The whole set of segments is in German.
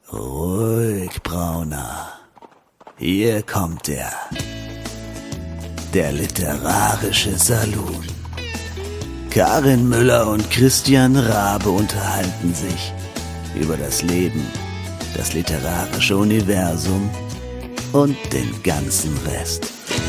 Ruhig, Brauner. Hier kommt er. Der literarische Saloon. Karin Müller und Christian Rabe unterhalten sich über das Leben, das literarische Universum und den ganzen Rest.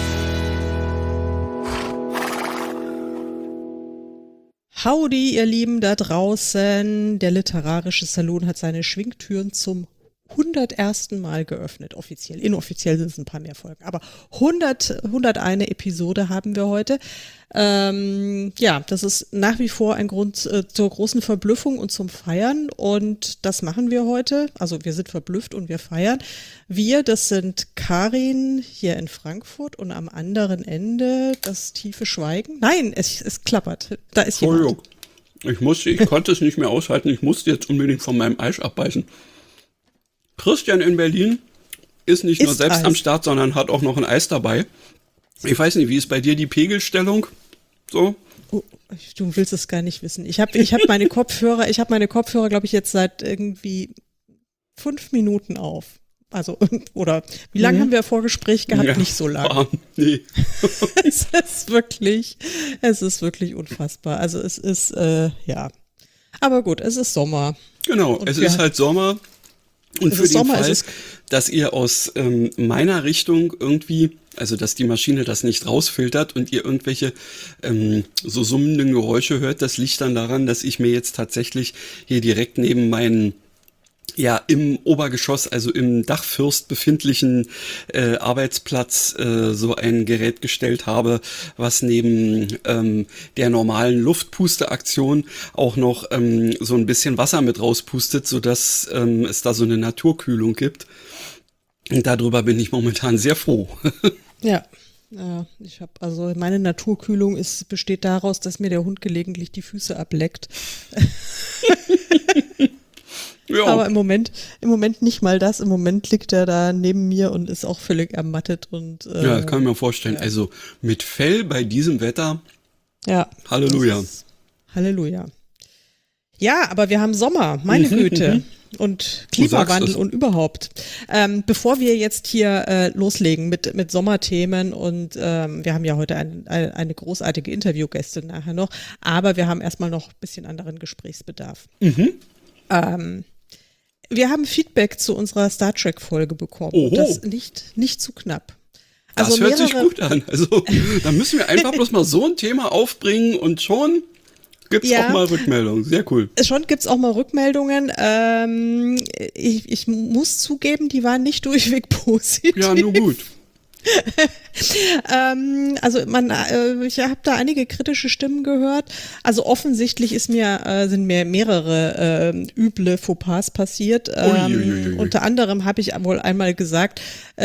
Howdy, ihr Lieben da draußen. Der literarische Saloon hat seine Schwingtüren zum 101. Mal geöffnet, offiziell. Inoffiziell sind es ein paar mehr Folgen, aber 101 Episode haben wir heute. Ja, das ist nach wie vor ein Grund zur großen Verblüffung und zum Feiern, und das machen wir heute. Also wir sind verblüfft und wir feiern. Wir, das sind Karin hier in Frankfurt und am anderen Ende das tiefe Schweigen. Nein, es klappert. Da ist jemand. Ich konnte es nicht mehr aushalten. Ich musste jetzt unbedingt von meinem Eis abbeißen. Christian in Berlin ist nicht nur selbst Eis am Start, sondern hat auch noch ein Eis dabei. Ich weiß nicht, wie ist bei dir die Pegelstellung? So? Oh, du willst es gar nicht wissen. Ich hab meine Kopfhörer, glaube ich, jetzt seit irgendwie 5 Minuten auf. Also, oder wie lange haben wir Vorgespräch gehabt? Ja, nicht so lange. Nee. Es ist wirklich unfassbar. Also es ist, ja. Aber gut, es ist Sommer. Genau, und es ist halt Sommer. Und für den Fall, dass ihr aus meiner Richtung irgendwie, also dass die Maschine das nicht rausfiltert und ihr irgendwelche so summenden Geräusche hört, das liegt dann daran, dass ich mir jetzt tatsächlich hier direkt neben meinen, ja, im Obergeschoss, also im Dachfirst befindlichen Arbeitsplatz so ein Gerät gestellt habe, was neben der normalen Luftpusteaktion auch noch so ein bisschen Wasser mit rauspustet, sodass es da so eine Naturkühlung gibt. Und darüber bin ich momentan sehr froh. Ja. Ja, meine Naturkühlung besteht daraus, dass mir der Hund gelegentlich die Füße ableckt. Ja. Aber im Moment nicht mal das. Im Moment liegt er da neben mir und ist auch völlig ermattet. Und, ja, das kann ich mir vorstellen. Ja. Also mit Fell bei diesem Wetter. Ja. Halleluja. Halleluja. Ja, aber wir haben Sommer, meine Güte. Und Klimawandel und überhaupt. Bevor wir jetzt hier loslegen mit Sommerthemen, und wir haben ja heute eine großartige Interviewgästin nachher noch, aber wir haben erstmal noch ein bisschen anderen Gesprächsbedarf. Wir haben Feedback zu unserer Star Trek-Folge bekommen. Oho. Das nicht zu knapp. Also das hört sich gut an. Also da müssen wir einfach bloß mal so ein Thema aufbringen und schon gibt's auch mal Rückmeldungen. Sehr cool. Schon gibt's auch mal Rückmeldungen. Ich muss zugeben, die waren nicht durchweg positiv. Ja, nur gut. Also ich habe da einige kritische Stimmen gehört. Also offensichtlich sind mir mehrere üble Fauxpas passiert. Unter anderem habe ich wohl einmal gesagt,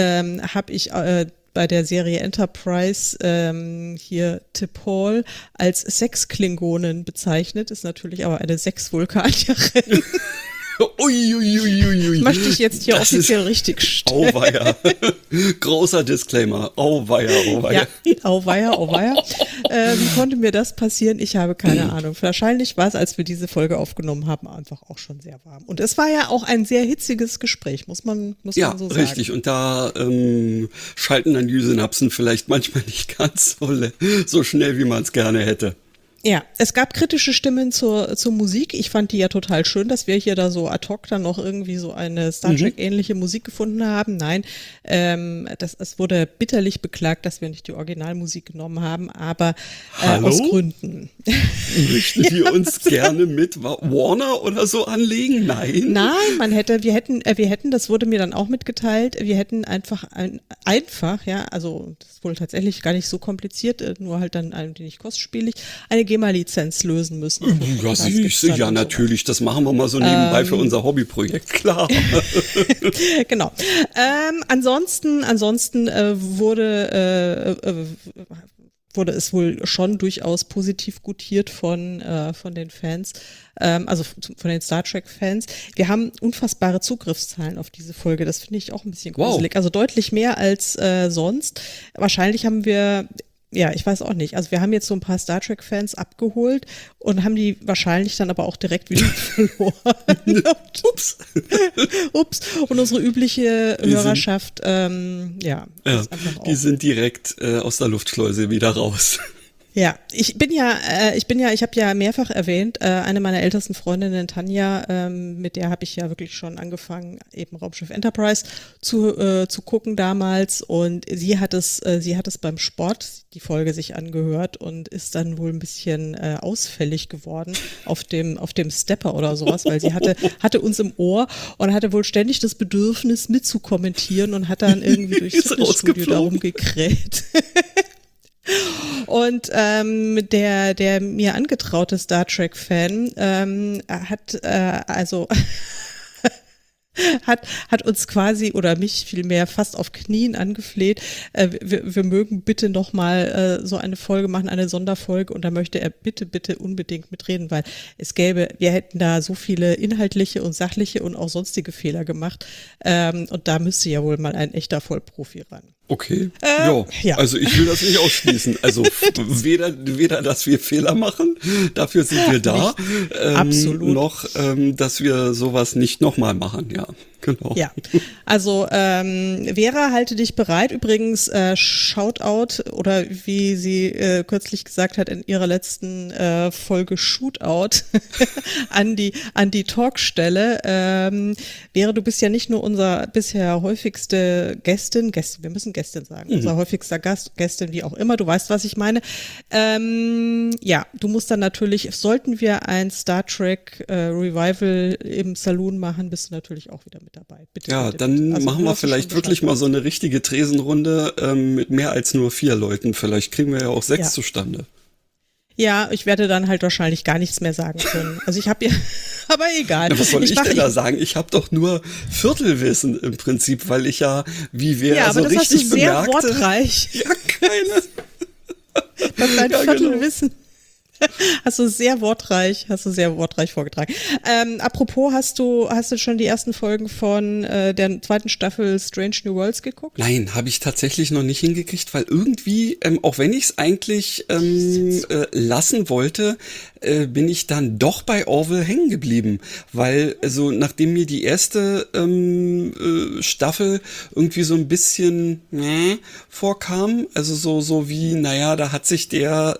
bei der Serie Enterprise hier T'Pol als Sexklingonin bezeichnet, ist natürlich aber eine Sexvulkanierin. Uiuiuiui. Möchte ich jetzt hier offiziell richtig stellen. Auweia. Großer Disclaimer. Auweia. Ja, auweia. Wie konnte mir das passieren? Ich habe keine Ahnung. Wahrscheinlich war es, als wir diese Folge aufgenommen haben, einfach auch schon sehr warm. Und es war ja auch ein sehr hitziges Gespräch, muss man so sagen. Ja, richtig. Und da schalten dann die Synapsen vielleicht manchmal nicht ganz so schnell, wie man es gerne hätte. Ja, es gab kritische Stimmen zur Musik. Ich fand die ja total schön, dass wir hier da so ad hoc dann noch irgendwie so eine Star Trek-ähnliche Musik gefunden haben. Nein, es wurde bitterlich beklagt, dass wir nicht die Originalmusik genommen haben, aber aus Gründen. Möchten wir uns gerne mit Warner oder so anlegen? Nein. Nein, wir hätten, das wurde mir dann auch mitgeteilt, wir hätten einfach, also das ist wohl tatsächlich gar nicht so kompliziert, nur halt dann ein wenig kostspielig, eine GEMA-Lizenz lösen müssen. Ja, natürlich, das machen wir mal so nebenbei für unser Hobbyprojekt, klar. Genau. Ansonsten wurde es wohl schon durchaus positiv gutiert von den Fans, also von den Star Trek-Fans. Wir haben unfassbare Zugriffszahlen auf diese Folge, das finde ich auch ein bisschen gruselig. Also deutlich mehr als sonst. Wahrscheinlich haben wir Ja, ich weiß auch nicht. Also wir haben jetzt so ein paar Star Trek-Fans abgeholt und haben die wahrscheinlich dann aber auch direkt wieder verloren. Ups. Ups. Und unsere übliche Hörerschaft, die sind direkt aus der Luftschleuse wieder raus. Ja, ich habe ja mehrfach erwähnt, eine meiner ältesten Freundinnen, Tanja, mit der habe ich ja wirklich schon angefangen, eben Raumschiff Enterprise zu gucken damals, und sie hat es beim Sport die Folge sich angehört und ist dann wohl ein bisschen ausfällig geworden auf dem Stepper oder sowas, weil sie hatte uns im Ohr und hatte wohl ständig das Bedürfnis mitzukommentieren und hat dann irgendwie durchs Fitnessstudio darum gekräht. Und der mir angetraute Star Trek-Fan hat uns quasi, oder mich vielmehr, fast auf Knien angefleht, wir mögen bitte noch mal so eine Folge machen, eine Sonderfolge, und da möchte er bitte unbedingt mitreden, weil wir hätten da so viele inhaltliche und sachliche und auch sonstige Fehler gemacht, und da müsste ja wohl mal ein echter Vollprofi ran. Okay, ja. Also ich will das nicht ausschließen. Also weder, dass wir Fehler machen, dafür sind wir da, absolut. Noch, dass wir sowas nicht nochmal machen, ja. Genau. Ja, also Vera, halte dich bereit. Übrigens, Shoutout, oder wie sie kürzlich gesagt hat in ihrer letzten Folge, Shootout an die Talkstelle. Vera, du bist ja nicht nur unser bisher häufigste Gästin, wir müssen Gästin sagen, unser häufigster Gästin, wie auch immer, du weißt, was ich meine. Ja, du musst dann natürlich, sollten wir ein Star Trek Revival im Saloon machen, bist du natürlich auch wieder mit dabei. Bitte, ja, bitte, dann bitte. Also, machen wir vielleicht wirklich mal so eine richtige Tresenrunde mit mehr als nur 4 Leuten. Vielleicht kriegen wir ja auch 6 zustande. Ja, ich werde dann halt wahrscheinlich gar nichts mehr sagen können. Also ich habe ja, aber egal. Na, was soll ich denn da sagen? Ich habe doch nur Viertelwissen im Prinzip, weil ich ja, wie Vera so richtig bemerkte. Ja, aber das hast du sehr wortreich. Ja, keine. Das ist ein Viertelwissen. Hast du sehr wortreich vorgetragen. Apropos, hast du schon die ersten Folgen von der 2. Staffel Strange New Worlds geguckt? Nein, habe ich tatsächlich noch nicht hingekriegt, weil irgendwie, auch wenn ich es eigentlich lassen wollte, bin ich dann doch bei Orville hängen geblieben, weil also nachdem mir die erste Staffel irgendwie so ein bisschen vorkam, also so wie, naja, da hat sich der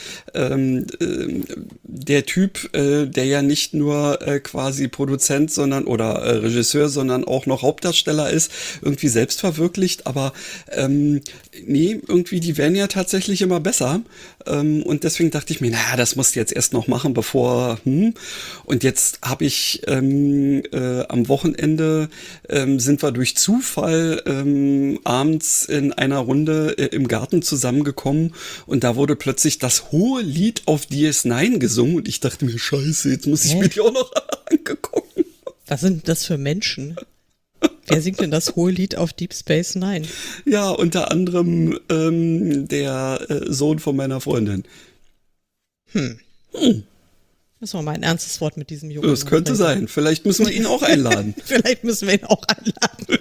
Typ, der ja nicht nur quasi Produzent, sondern oder Regisseur, sondern auch noch Hauptdarsteller ist, irgendwie selbst verwirklicht, aber nee, irgendwie die werden ja tatsächlich immer besser, und deswegen dachte ich mir, naja, das musst du jetzt erst noch machen, bevor und jetzt habe ich am Wochenende sind wir durch Zufall abends in einer Runde im Garten zusammengekommen, und da wurde plötzlich das hohe Lied auf DS9 gesungen, und ich dachte mir, scheiße, jetzt muss ich mir die auch noch angucken. Was sind das für Menschen? Wer singt denn das hohe Lied auf Deep Space Nine? Ja, unter anderem der Sohn von meiner Freundin. Müssen wir mal ein ernstes Wort mit diesem Jungen. Das könnte sein. Vielleicht müssen wir ihn auch einladen. Vielleicht müssen wir ihn auch einladen.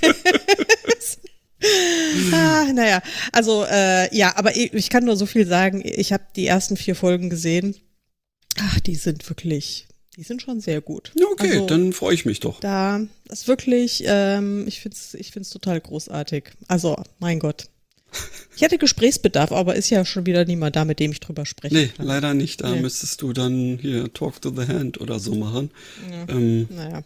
Naja, also ja, aber ich kann nur so viel sagen. Ich habe die ersten 4 Folgen gesehen. Ach, die sind schon sehr gut. Okay, also, dann freue ich mich doch. Da ist wirklich, ich find's total großartig. Also, mein Gott. Ich hätte Gesprächsbedarf, aber ist ja schon wieder niemand da, mit dem ich drüber spreche. Nee, leider nicht. Da müsstest du dann hier Talk to the Hand oder so machen. Ja, naja.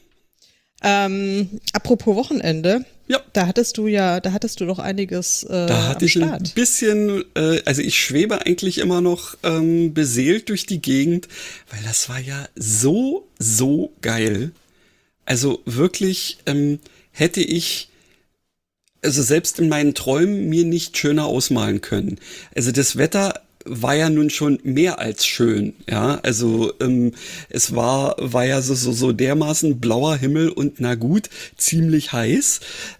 Apropos Wochenende. Ja. Da hattest du doch einiges da hatte ich Start. Ein bisschen, also ich schwebe eigentlich immer noch beseelt durch die Gegend, weil das war ja so geil. Also wirklich hätte ich also selbst in meinen Träumen mir nicht schöner ausmalen können. Also das Wetter war ja nun schon mehr als schön, ja, also es war ja so dermaßen blauer Himmel und na gut, ziemlich heiß,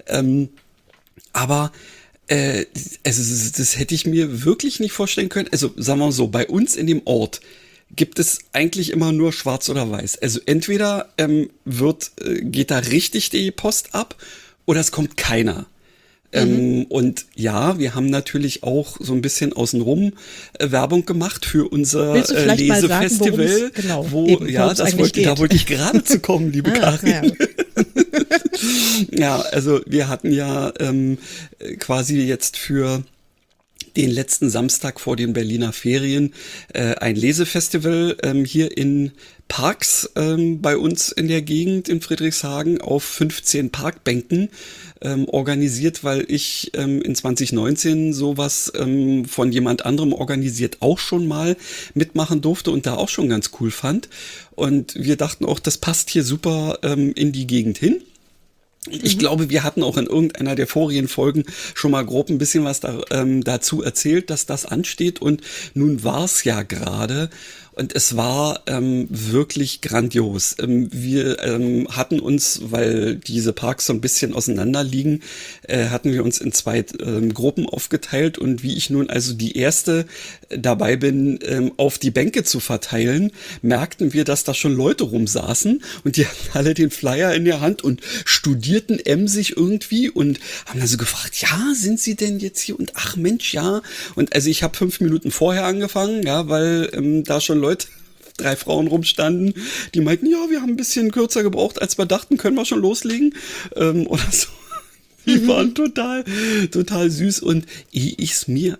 aber also das hätte ich mir wirklich nicht vorstellen können. Also sagen wir mal so, bei uns in dem Ort gibt es eigentlich immer nur schwarz oder weiß. Also entweder geht da richtig die Post ab oder es kommt keiner. Und ja, wir haben natürlich auch so ein bisschen außenrum Werbung gemacht für unser Lesefestival. Genau, da wollte ich gerade zu kommen, liebe Karin. Ja, also wir hatten ja quasi jetzt für den letzten Samstag vor den Berliner Ferien ein Lesefestival hier in Parks bei uns in der Gegend in Friedrichshagen auf 15 Parkbänken organisiert, weil ich in 2019 sowas von jemand anderem organisiert auch schon mal mitmachen durfte und da auch schon ganz cool fand. Und wir dachten auch, das passt hier super in die Gegend hin. Ich glaube, wir hatten auch in irgendeiner der vorigen Folgen schon mal grob ein bisschen was dazu erzählt, dass das ansteht. Und nun war es ja gerade. Und es war wirklich grandios. Wir hatten uns, weil diese Parks so ein bisschen auseinander liegen, hatten wir uns in zwei Gruppen aufgeteilt. Und wie ich nun also die erste dabei bin, auf die Bänke zu verteilen, merkten wir, dass da schon Leute rumsaßen und die hatten alle den Flyer in der Hand und studierten emsig irgendwie und haben dann so gefragt, ja, sind sie denn jetzt hier? Und ach Mensch, ja. Und also ich habe 5 Minuten vorher angefangen, ja, weil da schon Leute, 3 Frauen rumstanden, die meinten, ja, wir haben ein bisschen kürzer gebraucht, als wir dachten, können wir schon loslegen oder so. Die waren total süß und ehe ich's mir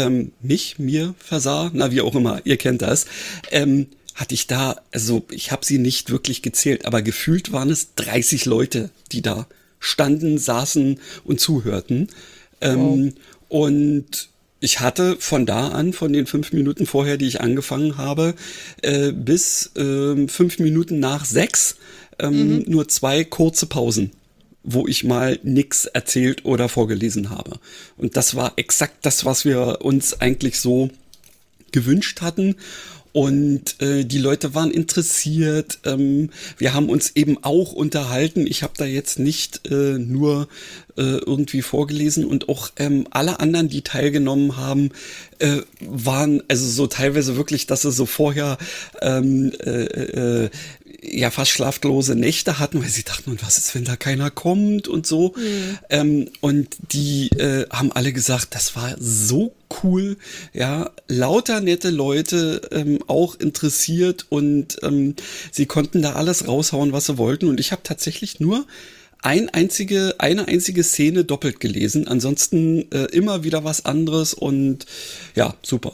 versah, na wie auch immer, ihr kennt das, hatte ich da, also ich habe sie nicht wirklich gezählt, aber gefühlt waren es 30 Leute, die da standen, saßen und zuhörten. Wow. Und ich hatte von da an, von den 5 Minuten vorher, die ich angefangen habe, bis 5 Minuten nach 6 nur 2 kurze Pausen, wo ich mal nix erzählt oder vorgelesen habe. Und das war exakt das, was wir uns eigentlich so gewünscht hatten. Und die Leute waren interessiert. Wir haben uns eben auch unterhalten. Ich habe da jetzt nicht nur irgendwie vorgelesen und auch alle anderen, die teilgenommen haben, waren also so teilweise wirklich, dass sie so vorher ja fast schlaflose Nächte hatten, weil sie dachten, und was ist, wenn da keiner kommt und so. Und die haben alle gesagt, das war so cool, ja, lauter nette Leute, auch interessiert und sie konnten da alles raushauen, was sie wollten. Und ich habe tatsächlich nur eine einzige Szene doppelt gelesen, ansonsten immer wieder was anderes und ja, super.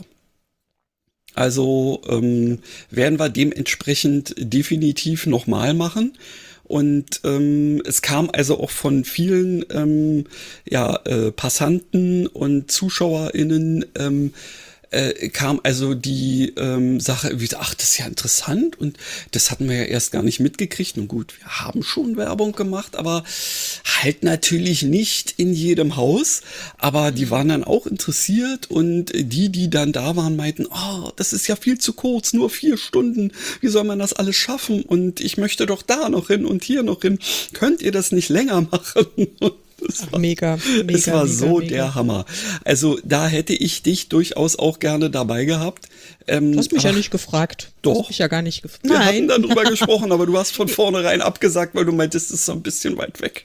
Also werden wir dementsprechend definitiv nochmal machen. Und es kam also auch von vielen Passanten und ZuschauerInnen kam also die Sache wieder, ach, das ist ja interessant und das hatten wir ja erst gar nicht mitgekriegt. Und gut, wir haben schon Werbung gemacht, aber halt natürlich nicht in jedem Haus. Aber die waren dann auch interessiert und die dann da waren, meinten, oh, das ist ja viel zu kurz, nur 4 Stunden. Wie soll man das alles schaffen? Und ich möchte doch da noch hin und hier noch hin. Könnt ihr das nicht länger machen? Das war so der Hammer. Also da hätte ich dich durchaus auch gerne dabei gehabt. Du hast mich ja nicht gefragt. Doch. Du hast mich ja gar nicht gefragt. Wir hatten dann drüber gesprochen, aber du hast von vornherein abgesagt, weil du meintest, es ist so ein bisschen weit weg.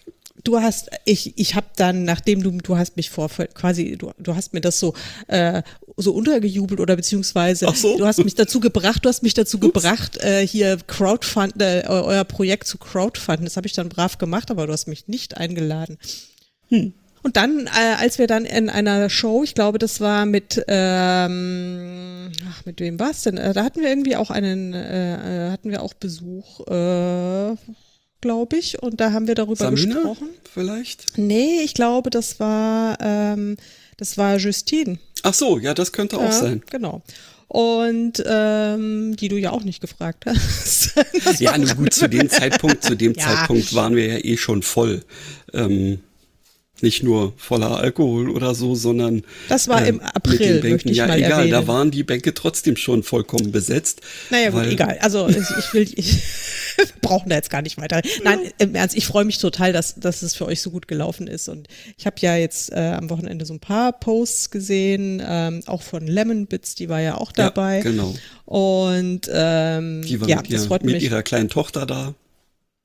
Ich habe dann, nachdem du hast mich du hast mir das so untergejubelt oder beziehungsweise so. du hast mich dazu gebracht, hier euer Projekt zu crowdfunden. Das habe ich dann brav gemacht, aber du hast mich nicht eingeladen. Und dann, als wir dann in einer Show, ich glaube, das war mit wem war es denn? Da hatten wir irgendwie auch hatten wir auch Besuch, glaube ich, und da haben wir darüber gesprochen. Vielleicht? Nee, ich glaube, das war Justine. Ach so, ja, das könnte auch sein. Genau. Und die du ja auch nicht gefragt hast. Ja, nur gut, zu dem Zeitpunkt waren wir ja eh schon voll. Nicht nur voller Alkohol oder so, sondern das war im April, möchte ich mal egal, erwähnen. Da waren die Bänke trotzdem schon vollkommen besetzt. Naja, gut, egal. Also wir brauchen da jetzt gar nicht weiter. Nein, im Ernst, ich freue mich total, dass es für euch so gut gelaufen ist. Und ich habe ja jetzt am Wochenende so ein paar Posts gesehen, auch von Lemon Bits, die war ja auch dabei. Ja, genau. Und die war das freut mich. Mit ihrer kleinen Tochter da.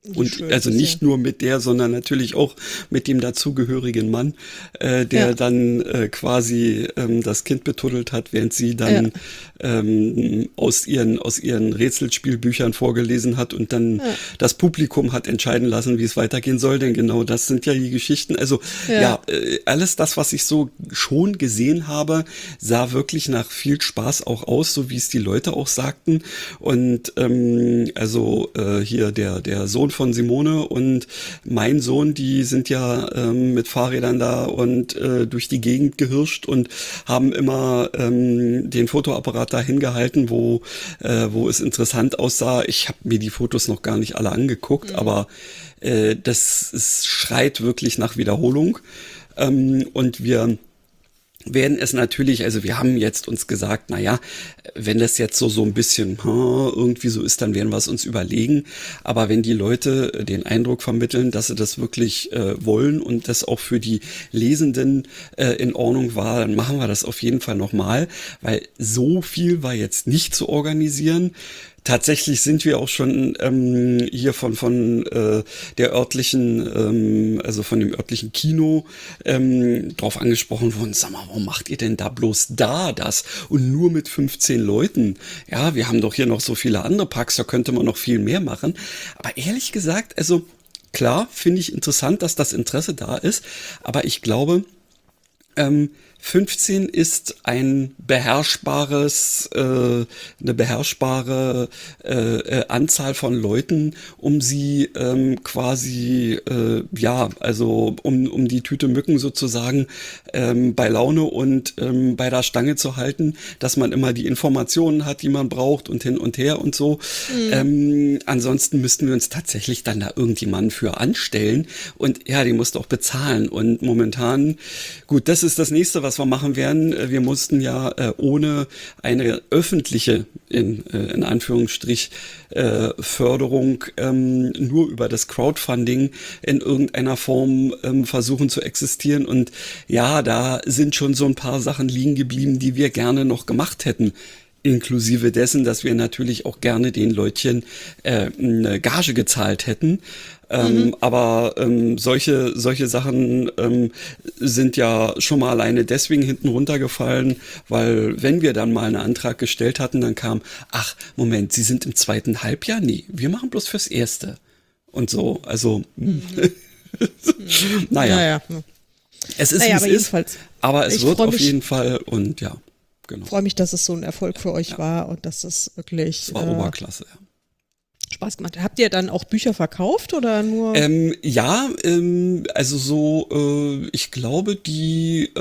Und also nicht nur mit der, sondern natürlich auch mit dem dazugehörigen Mann, der dann quasi das Kind betuddelt hat, während sie dann aus ihren Rätselspielbüchern vorgelesen hat und dann das Publikum hat entscheiden lassen, wie es weitergehen soll. Denn genau das sind ja die Geschichten. Also alles das, was ich so schon gesehen habe, sah wirklich nach viel Spaß auch aus, so wie es die Leute auch sagten. Und hier der Sohn von Simone und mein Sohn, die sind ja mit Fahrrädern da und durch die Gegend gehirscht und haben immer den Fotoapparat dahin gehalten, wo es interessant aussah. Ich habe mir die Fotos noch gar nicht alle angeguckt, aber es schreit wirklich nach Wiederholung. Und wir werden es natürlich, also wir haben jetzt uns gesagt, naja, wenn das jetzt so ein bisschen irgendwie so ist, dann werden wir es uns überlegen. Aber wenn die Leute den Eindruck vermitteln, dass sie das wirklich wollen und das auch für die Lesenden in Ordnung war, dann machen wir das auf jeden Fall nochmal, weil so viel war jetzt nicht zu organisieren. Tatsächlich sind wir auch schon hier von der örtlichen, also von dem örtlichen Kino drauf angesprochen worden. Sag mal, warum macht ihr denn da bloß das und nur mit 15 Leuten? Ja, wir haben doch hier noch so viele andere Parks, da könnte man noch viel mehr machen. Aber ehrlich gesagt, also klar, finde ich interessant, dass das Interesse da ist, aber ich glaube, 15 ist eine beherrschbare Anzahl von Leuten, um sie quasi, um die Tüte Mücken sozusagen bei Laune und bei der Stange zu halten, dass man immer die Informationen hat, die man braucht und hin und her und so. Ansonsten müssten wir uns tatsächlich dann da irgendjemanden für anstellen und ja, die muss doch bezahlen und momentan, gut, das ist das nächste, was wir machen werden. Wir mussten ja ohne eine öffentliche, in Anführungsstrich, Förderung nur über das Crowdfunding in irgendeiner Form versuchen zu existieren. Und ja, da sind schon so ein paar Sachen liegen geblieben, die wir gerne noch gemacht hätten. Inklusive dessen, dass wir natürlich auch gerne den Leutchen eine Gage gezahlt hätten. Aber solche Sachen sind ja schon mal alleine deswegen hinten runtergefallen, weil wenn wir dann mal einen Antrag gestellt hatten, dann kam, ach, Moment, Sie sind im zweiten Halbjahr? Nee, wir machen bloß fürs Erste. Und so, also, naja. Es ist, wie es ist, aber es wird auf jeden Fall und ja. Genau. Ich freue mich, dass es so ein Erfolg für euch war und dass es wirklich das war Oberklasse, ja. Spaß gemacht hat. Habt ihr dann auch Bücher verkauft oder nur? Also so, ich glaube, ich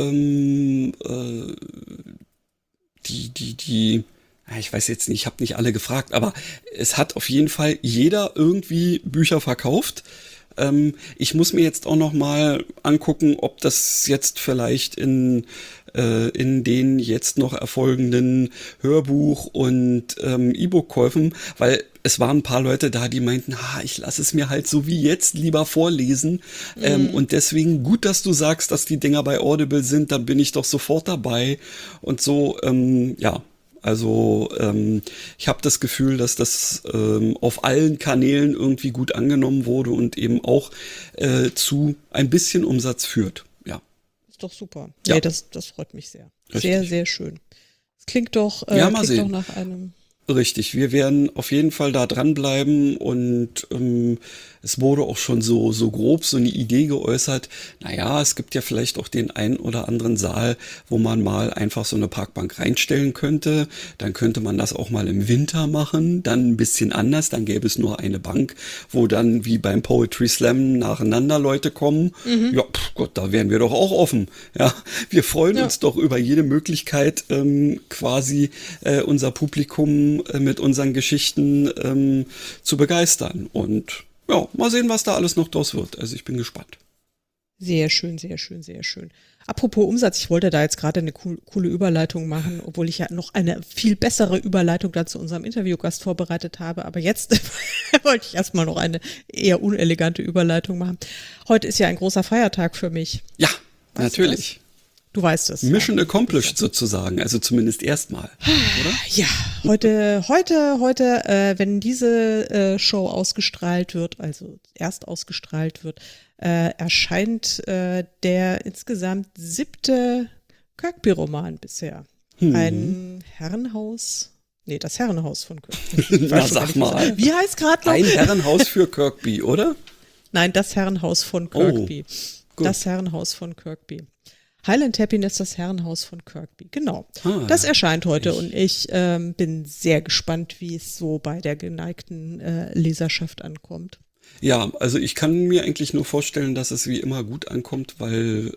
weiß jetzt nicht, ich habe nicht alle gefragt, aber es hat auf jeden Fall jeder irgendwie Bücher verkauft. Ich muss mir jetzt auch noch mal angucken, ob das jetzt vielleicht in den jetzt noch erfolgenden Hörbuch- und E-Book-Käufen, weil es waren ein paar Leute da, die meinten, ich lasse es mir halt so wie jetzt lieber vorlesen. Und deswegen gut, dass du sagst, dass die Dinger bei Audible sind, dann bin ich doch sofort dabei. Und so, ja. Also ich habe das Gefühl, dass das auf allen Kanälen irgendwie gut angenommen wurde und eben auch zu ein bisschen Umsatz führt. Ja. Ist doch super. Ja. Nee, das freut mich sehr. Richtig. Sehr, sehr schön. Es klingt doch, doch nach einem... Richtig, wir werden auf jeden Fall da dranbleiben und es wurde auch schon so grob so eine Idee geäußert, naja, es gibt ja vielleicht auch den einen oder anderen Saal, wo man mal einfach so eine Parkbank reinstellen könnte, dann könnte man das auch mal im Winter machen, dann ein bisschen anders, dann gäbe es nur eine Bank, wo dann wie beim Poetry Slam nacheinander Leute kommen, ja, Gott, da wären wir doch auch offen, ja, wir freuen uns doch über jede Möglichkeit, quasi unser Publikum mit unseren Geschichten zu begeistern. Und ja, mal sehen, was da alles noch draus wird. Also ich bin gespannt. Sehr schön, sehr schön, sehr schön. Apropos Umsatz, ich wollte da jetzt gerade eine coole Überleitung machen, obwohl ich ja noch eine viel bessere Überleitung da zu unserem Interviewgast vorbereitet habe. Aber jetzt wollte ich erstmal noch eine eher unelegante Überleitung machen. Heute ist ja ein großer Feiertag für mich. Ja, natürlich. Du weißt es. Mission accomplished sozusagen, also zumindest erstmal, oder? Ja, heute, wenn diese Show ausgestrahlt wird, also erst ausgestrahlt wird, erscheint der insgesamt 7. Kirkby-Roman bisher. Ein Herrenhaus. Nee, das Herrenhaus von Kirkby. Na, sag mal. Wie heißt gerade noch? Ein Herrenhaus für Kirkby, oder? Nein, das Herrenhaus von Kirkby. Gut. Das Herrenhaus von Kirkby. Highland Happiness, das Herrenhaus von Kirkby. Genau. Das erscheint heute und ich bin sehr gespannt, wie es so bei der geneigten Leserschaft ankommt. Ja, also ich kann mir eigentlich nur vorstellen, dass es wie immer gut ankommt, weil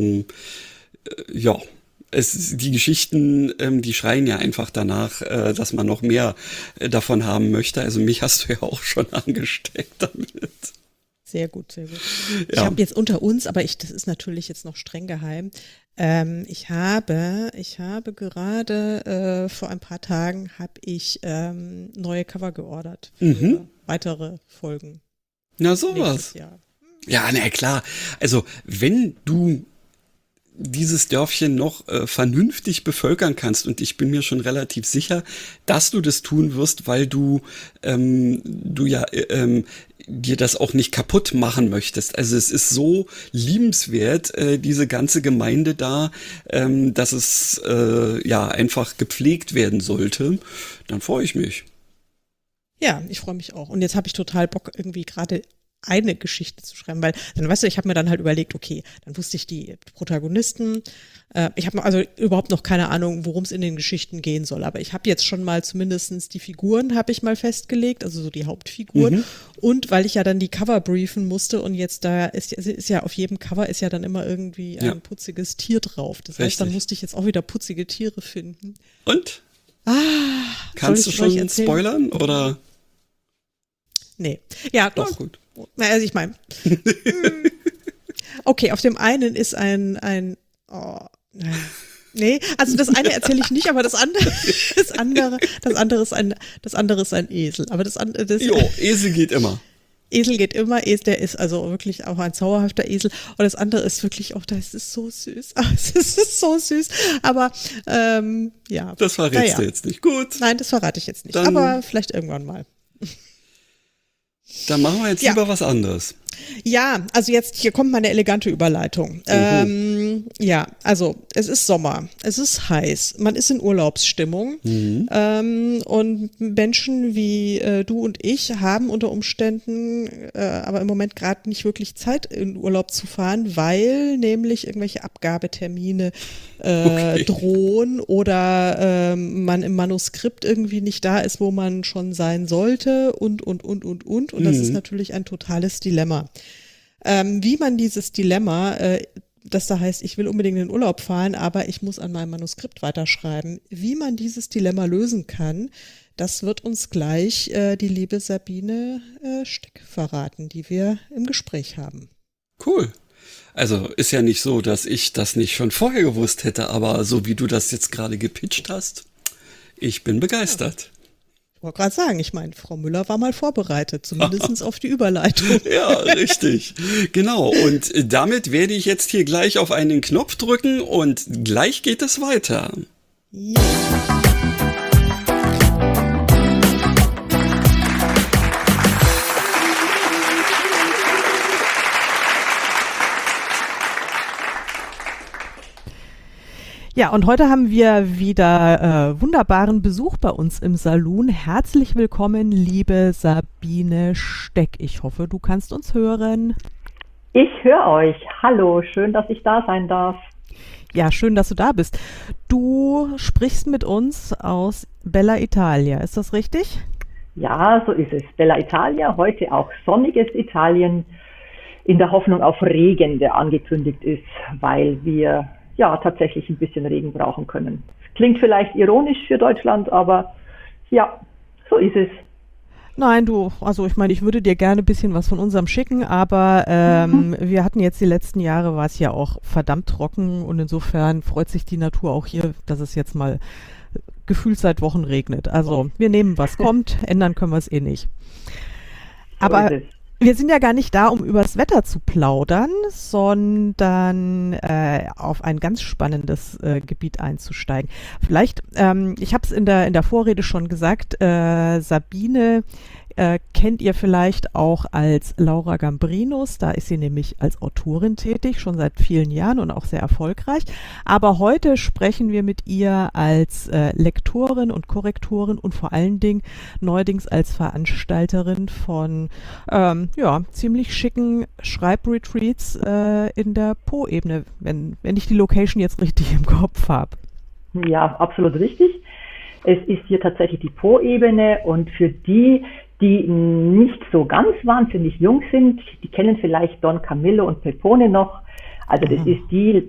die Geschichten, die schreien ja einfach danach, dass man noch mehr davon haben möchte. Also mich hast du ja auch schon angesteckt damit. Sehr gut, sehr gut. Ja. Ich habe jetzt unter uns, aber das ist natürlich jetzt noch streng geheim. Ich habe gerade vor ein paar Tagen neue Cover geordert für weitere Folgen. Na sowas. Ja, na klar. Also wenn du dieses Dörfchen noch vernünftig bevölkern kannst, und ich bin mir schon relativ sicher, dass du das tun wirst, weil du dir das auch nicht kaputt machen möchtest. Also es ist so liebenswert, diese ganze Gemeinde da, dass es einfach gepflegt werden sollte. Dann freue ich mich. Ja, ich freue mich auch. Und jetzt habe ich total Bock, irgendwie gerade eine Geschichte zu schreiben, weil dann, weißt du, ich habe mir dann halt überlegt, okay, dann wusste ich die Protagonisten, ich habe also überhaupt noch keine Ahnung, worum es in den Geschichten gehen soll, aber ich habe jetzt schon mal zumindestens die Figuren habe ich mal festgelegt, also so die Hauptfiguren und weil ich ja dann die Cover briefen musste und jetzt da ist ja auf jedem Cover ist ja dann immer irgendwie ein putziges Tier drauf, das heißt, dann musste ich jetzt auch wieder putzige Tiere finden. Und? Kannst du schon spoilern, oder? Nee. Ja, doch. Oh, gut. Also ich meine, okay, auf dem einen ist nee, also das eine erzähle ich nicht, aber das andere ist ein Esel. Aber Esel geht immer. Esel geht immer, der ist also wirklich auch ein zauberhafter Esel. Und das andere ist wirklich auch, das ist so süß. Es ist so süß. Aber ja. Das verrätst du jetzt nicht. Gut. Nein, das verrate ich jetzt nicht. Aber vielleicht irgendwann mal. Dann machen wir jetzt lieber was anderes. Ja, also hier kommt meine elegante Überleitung. Ja, also es ist Sommer, es ist heiß, man ist in Urlaubsstimmung und Menschen wie du und ich haben unter Umständen aber im Moment gerade nicht wirklich Zeit, in Urlaub zu fahren, weil nämlich irgendwelche Abgabetermine drohen oder man im Manuskript irgendwie nicht da ist, wo man schon sein sollte und das ist natürlich ein totales Dilemma. Wie man dieses Dilemma, das da heißt, ich will unbedingt in den Urlaub fahren, aber ich muss an meinem Manuskript weiterschreiben, wie man dieses Dilemma lösen kann, das wird uns gleich die liebe Sabine Steck verraten, die wir im Gespräch haben. Cool. Also ist ja nicht so, dass ich das nicht schon vorher gewusst hätte, aber so wie du das jetzt gerade gepitcht hast, ich bin begeistert. Ich wollte gerade sagen, ich meine, Frau Müller war mal vorbereitet, zumindest auf die Überleitung. Ja, richtig. Genau. Und damit werde ich jetzt hier gleich auf einen Knopf drücken und gleich geht es weiter. Ja. Ja, und heute haben wir wieder wunderbaren Besuch bei uns im Saloon. Herzlich willkommen, liebe Sabine Steck. Ich hoffe, du kannst uns hören. Ich höre euch. Hallo, schön, dass ich da sein darf. Ja, schön, dass du da bist. Du sprichst mit uns aus Bella Italia, ist das richtig? Ja, so ist es. Bella Italia, heute auch sonniges Italien, in der Hoffnung auf Regen, der angekündigt ist, weil wir ja tatsächlich ein bisschen Regen brauchen können. Klingt vielleicht ironisch für Deutschland, aber ja, so ist es. Nein, also ich meine, ich würde dir gerne ein bisschen was von unserem schicken, aber wir hatten jetzt die letzten Jahre, war es ja auch verdammt trocken und insofern freut sich die Natur auch hier, dass es jetzt mal gefühlt seit Wochen regnet. Also wir nehmen, was kommt, ändern können wir es eh nicht. Aber Wir sind ja gar nicht da, um übers Wetter zu plaudern, sondern auf ein ganz spannendes Gebiet einzusteigen. Vielleicht, ich habe es in der Vorrede schon gesagt, Sabine kennt ihr vielleicht auch als Laura Gambrinus. Da ist sie nämlich als Autorin tätig, schon seit vielen Jahren und auch sehr erfolgreich. Aber heute sprechen wir mit ihr als Lektorin und Korrektorin und vor allen Dingen neuerdings als Veranstalterin von ziemlich schicken Schreibretreats in der Po-Ebene, wenn ich die Location jetzt richtig im Kopf habe. Ja, absolut richtig. Es ist hier tatsächlich die Po-Ebene und für die nicht so ganz wahnsinnig jung sind, die kennen vielleicht Don Camillo und Pepone noch. Also das ist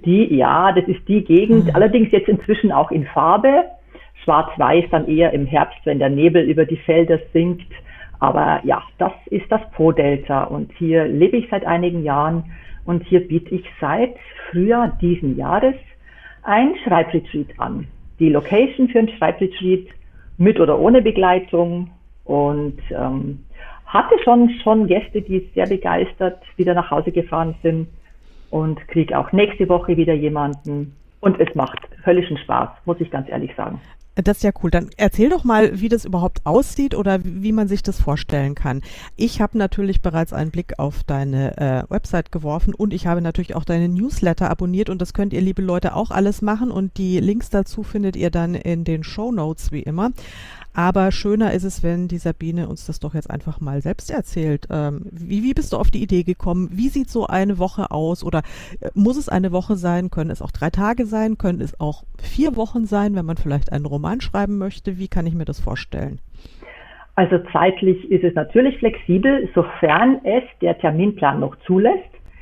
die Gegend, allerdings jetzt inzwischen auch in Farbe. Schwarz-Weiß dann eher im Herbst, wenn der Nebel über die Felder sinkt. Aber ja, das ist das Po-Delta und hier lebe ich seit einigen Jahren und hier biete ich seit Frühjahr diesen Jahres ein Schreibretreat an. Die Location für ein Schreibretreat mit oder ohne Begleitung und hatte schon Gäste, die sehr begeistert wieder nach Hause gefahren sind und kriege auch nächste Woche wieder jemanden und es macht höllischen Spaß, muss ich ganz ehrlich sagen. Das ist ja cool. Dann erzähl doch mal, wie das überhaupt aussieht oder wie man sich das vorstellen kann. Ich habe natürlich bereits einen Blick auf deine Website geworfen und ich habe natürlich auch deine Newsletter abonniert und das könnt ihr, liebe Leute, auch alles machen und die Links dazu findet ihr dann in den Shownotes wie immer. Aber schöner ist es, wenn die Sabine uns das doch jetzt einfach mal selbst erzählt. Wie bist du auf die Idee gekommen? Wie sieht so eine Woche aus? Oder muss es eine Woche sein? Können es auch 3 Tage sein? Können es auch 4 Wochen sein, wenn man vielleicht einen Roman schreiben möchte? Wie kann ich mir das vorstellen? Also zeitlich ist es natürlich flexibel, sofern es der Terminplan noch zulässt.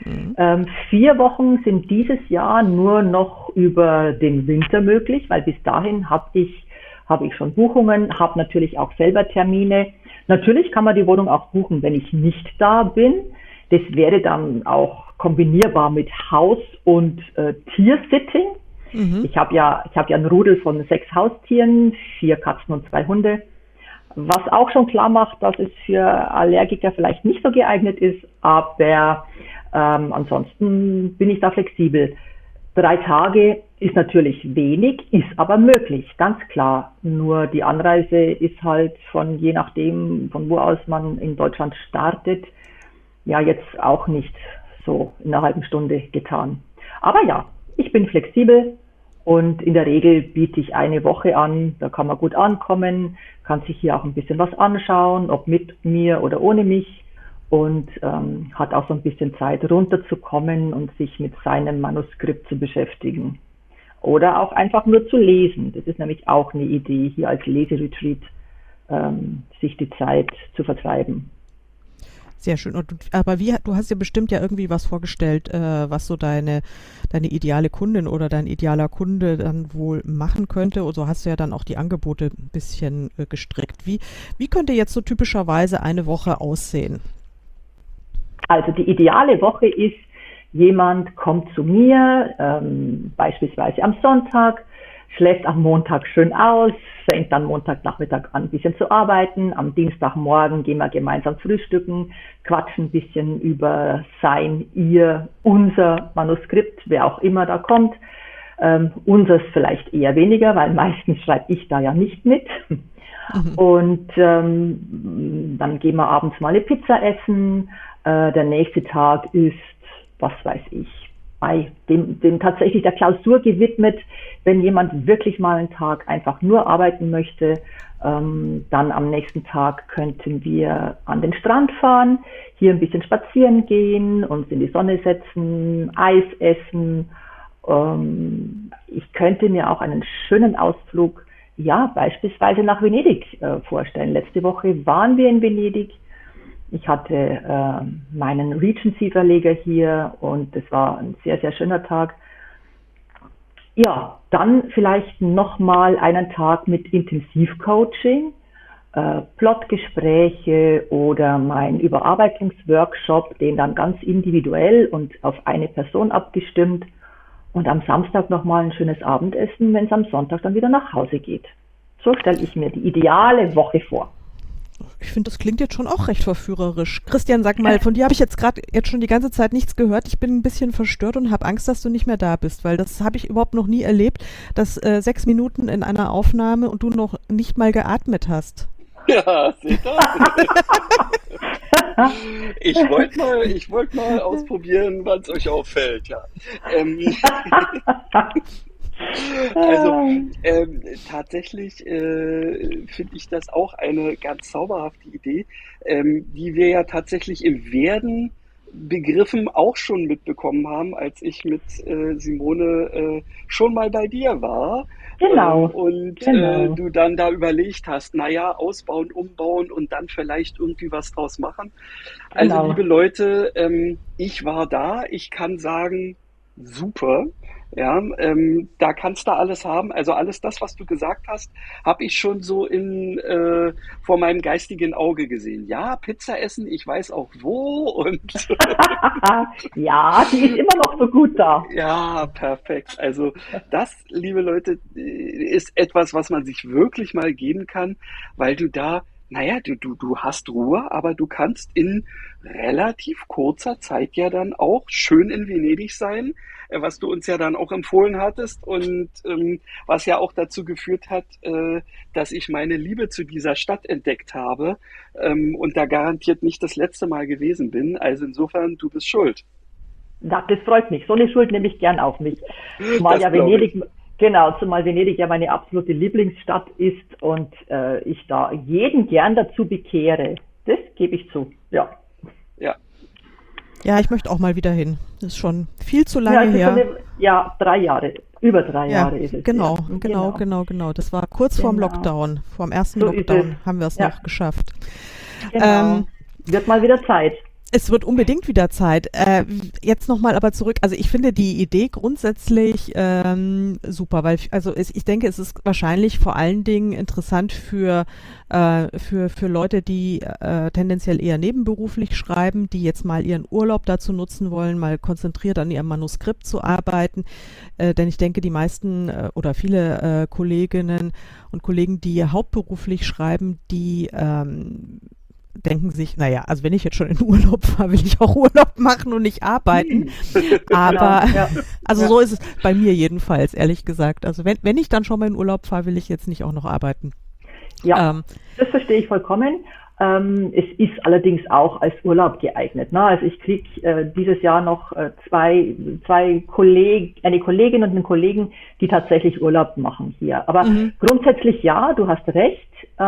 4 Wochen sind dieses Jahr nur noch über den Winter möglich, weil bis dahin habe ich schon Buchungen, habe natürlich auch selber Termine. Natürlich kann man die Wohnung auch buchen, wenn ich nicht da bin. Das wäre dann auch kombinierbar mit Haus- und Tiersitting. Ich habe ja ein Rudel von 6 Haustieren, 4 Katzen und 2 Hunde. Was auch schon klar macht, dass es für Allergiker vielleicht nicht so geeignet ist, aber ansonsten bin ich da flexibel. 3 Tage ist natürlich wenig, ist aber möglich, ganz klar. Nur die Anreise ist halt je nachdem, von wo aus man in Deutschland startet, ja jetzt auch nicht so in einer halben Stunde getan. Aber ja, ich bin flexibel und in der Regel biete ich eine Woche an, da kann man gut ankommen, kann sich hier auch ein bisschen was anschauen, ob mit mir oder ohne mich. Und hat auch so ein bisschen Zeit runterzukommen und sich mit seinem Manuskript zu beschäftigen. Oder auch einfach nur zu lesen. Das ist nämlich auch eine Idee, hier als Leseretreat sich die Zeit zu vertreiben. Sehr schön. Aber du hast dir bestimmt ja irgendwie was vorgestellt, was so deine ideale Kundin oder dein idealer Kunde dann wohl machen könnte. Und so hast du ja dann auch die Angebote ein bisschen gestrickt. Wie könnte jetzt so typischerweise eine Woche aussehen? Also die ideale Woche ist, jemand kommt zu mir, beispielsweise am Sonntag, schläft am Montag schön aus, fängt dann Montagnachmittag an, ein bisschen zu arbeiten. Am Dienstagmorgen gehen wir gemeinsam frühstücken, quatschen ein bisschen über unser Manuskript, wer auch immer da kommt. Unseres vielleicht eher weniger, weil meistens schreibe ich da ja nicht mit. Und dann gehen wir abends mal eine Pizza essen. Der nächste Tag ist, was weiß ich, bei dem tatsächlich der Klausur gewidmet. Wenn jemand wirklich mal einen Tag einfach nur arbeiten möchte, dann am nächsten Tag könnten wir an den Strand fahren, hier ein bisschen spazieren gehen, uns in die Sonne setzen, Eis essen. Ich könnte mir auch einen schönen Ausflug, ja, beispielsweise nach Venedig vorstellen. Letzte Woche waren wir in Venedig. Ich hatte meinen Regency-Verleger hier und es war ein sehr, sehr schöner Tag. Ja, dann vielleicht nochmal einen Tag mit Intensivcoaching, Plotgespräche oder mein Überarbeitungsworkshop, den dann ganz individuell und auf eine Person abgestimmt. Und am Samstag nochmal ein schönes Abendessen, wenn es am Sonntag dann wieder nach Hause geht. So stelle ich mir die ideale Woche vor. Ich finde, das klingt jetzt schon auch recht verführerisch. Christian, sag mal, von dir habe ich jetzt schon die ganze Zeit nichts gehört. Ich bin ein bisschen verstört und habe Angst, dass du nicht mehr da bist, weil das habe ich überhaupt noch nie erlebt, dass 6 Minuten in einer Aufnahme und du noch nicht mal geatmet hast. Ja, seht ihr? Ich wollte mal ausprobieren, wann es euch auffällt, ja. Tatsächlich finde ich das auch eine ganz zauberhafte Idee, die wir ja tatsächlich im Werden begriffen auch schon mitbekommen haben, als ich mit Simone schon mal bei dir war. Genau. Genau. Du dann da überlegt hast, naja, ausbauen, umbauen und dann vielleicht irgendwie was draus machen. Also, Genau. liebe Leute, ich war da, ich kann sagen, super. Ja, da kannst du alles haben. Also alles das, was du gesagt hast, habe ich schon so vor meinem geistigen Auge gesehen. Ja, Pizza essen, ich weiß auch wo und Ja, die ist immer noch so gut da. ja, perfekt. Also das, liebe Leute, ist etwas, was man sich wirklich mal geben kann, weil du da, naja, du hast Ruhe, aber du kannst in relativ kurzer Zeit ja dann auch schön in Venedig sein, was du uns ja dann auch empfohlen hattest und was ja auch dazu geführt hat, dass ich meine Liebe zu dieser Stadt entdeckt habe und da garantiert nicht das letzte Mal gewesen bin. Also insofern, du bist schuld. Das freut mich. So eine Schuld nehme ich gern auf mich. Zumal Das ja glaub ich. zumal Venedig ja meine absolute Lieblingsstadt ist und ich da jeden gern dazu bekehre. Das gebe ich zu. Ja. Ja. Ja, ich möchte auch mal wieder hin. Das ist schon viel zu Ja, lange es ist her. ja, 3 Jahre. Über 3 Ja, Jahre ist es. genau. Ja. Das war kurz vorm Genau. Lockdown. Vorm ersten So ist Lockdown es. haben wir es Ja. noch geschafft. Genau. Wird mal wieder Zeit. Es wird unbedingt wieder Zeit. Jetzt nochmal aber zurück. Also ich finde die Idee grundsätzlich super, weil ich denke, es ist wahrscheinlich vor allen Dingen interessant für Leute, die tendenziell eher nebenberuflich schreiben, die jetzt mal ihren Urlaub dazu nutzen wollen, mal konzentriert an ihrem Manuskript zu arbeiten. Denn ich denke, die meisten oder viele Kolleginnen und Kollegen, die hauptberuflich schreiben, die denken sich, naja, also wenn ich jetzt schon in Urlaub fahre, will ich auch Urlaub machen und nicht arbeiten. Aber, Ja. also Ja. so ist es bei mir jedenfalls, ehrlich gesagt. Also wenn ich dann schon mal in Urlaub fahre, will ich jetzt nicht auch noch arbeiten. Ja, das verstehe ich vollkommen. Es ist allerdings auch als Urlaub geeignet. Ne? Also ich kriege dieses Jahr noch eine Kollegin und einen Kollegen, die tatsächlich Urlaub machen hier. Aber grundsätzlich ja, du hast recht.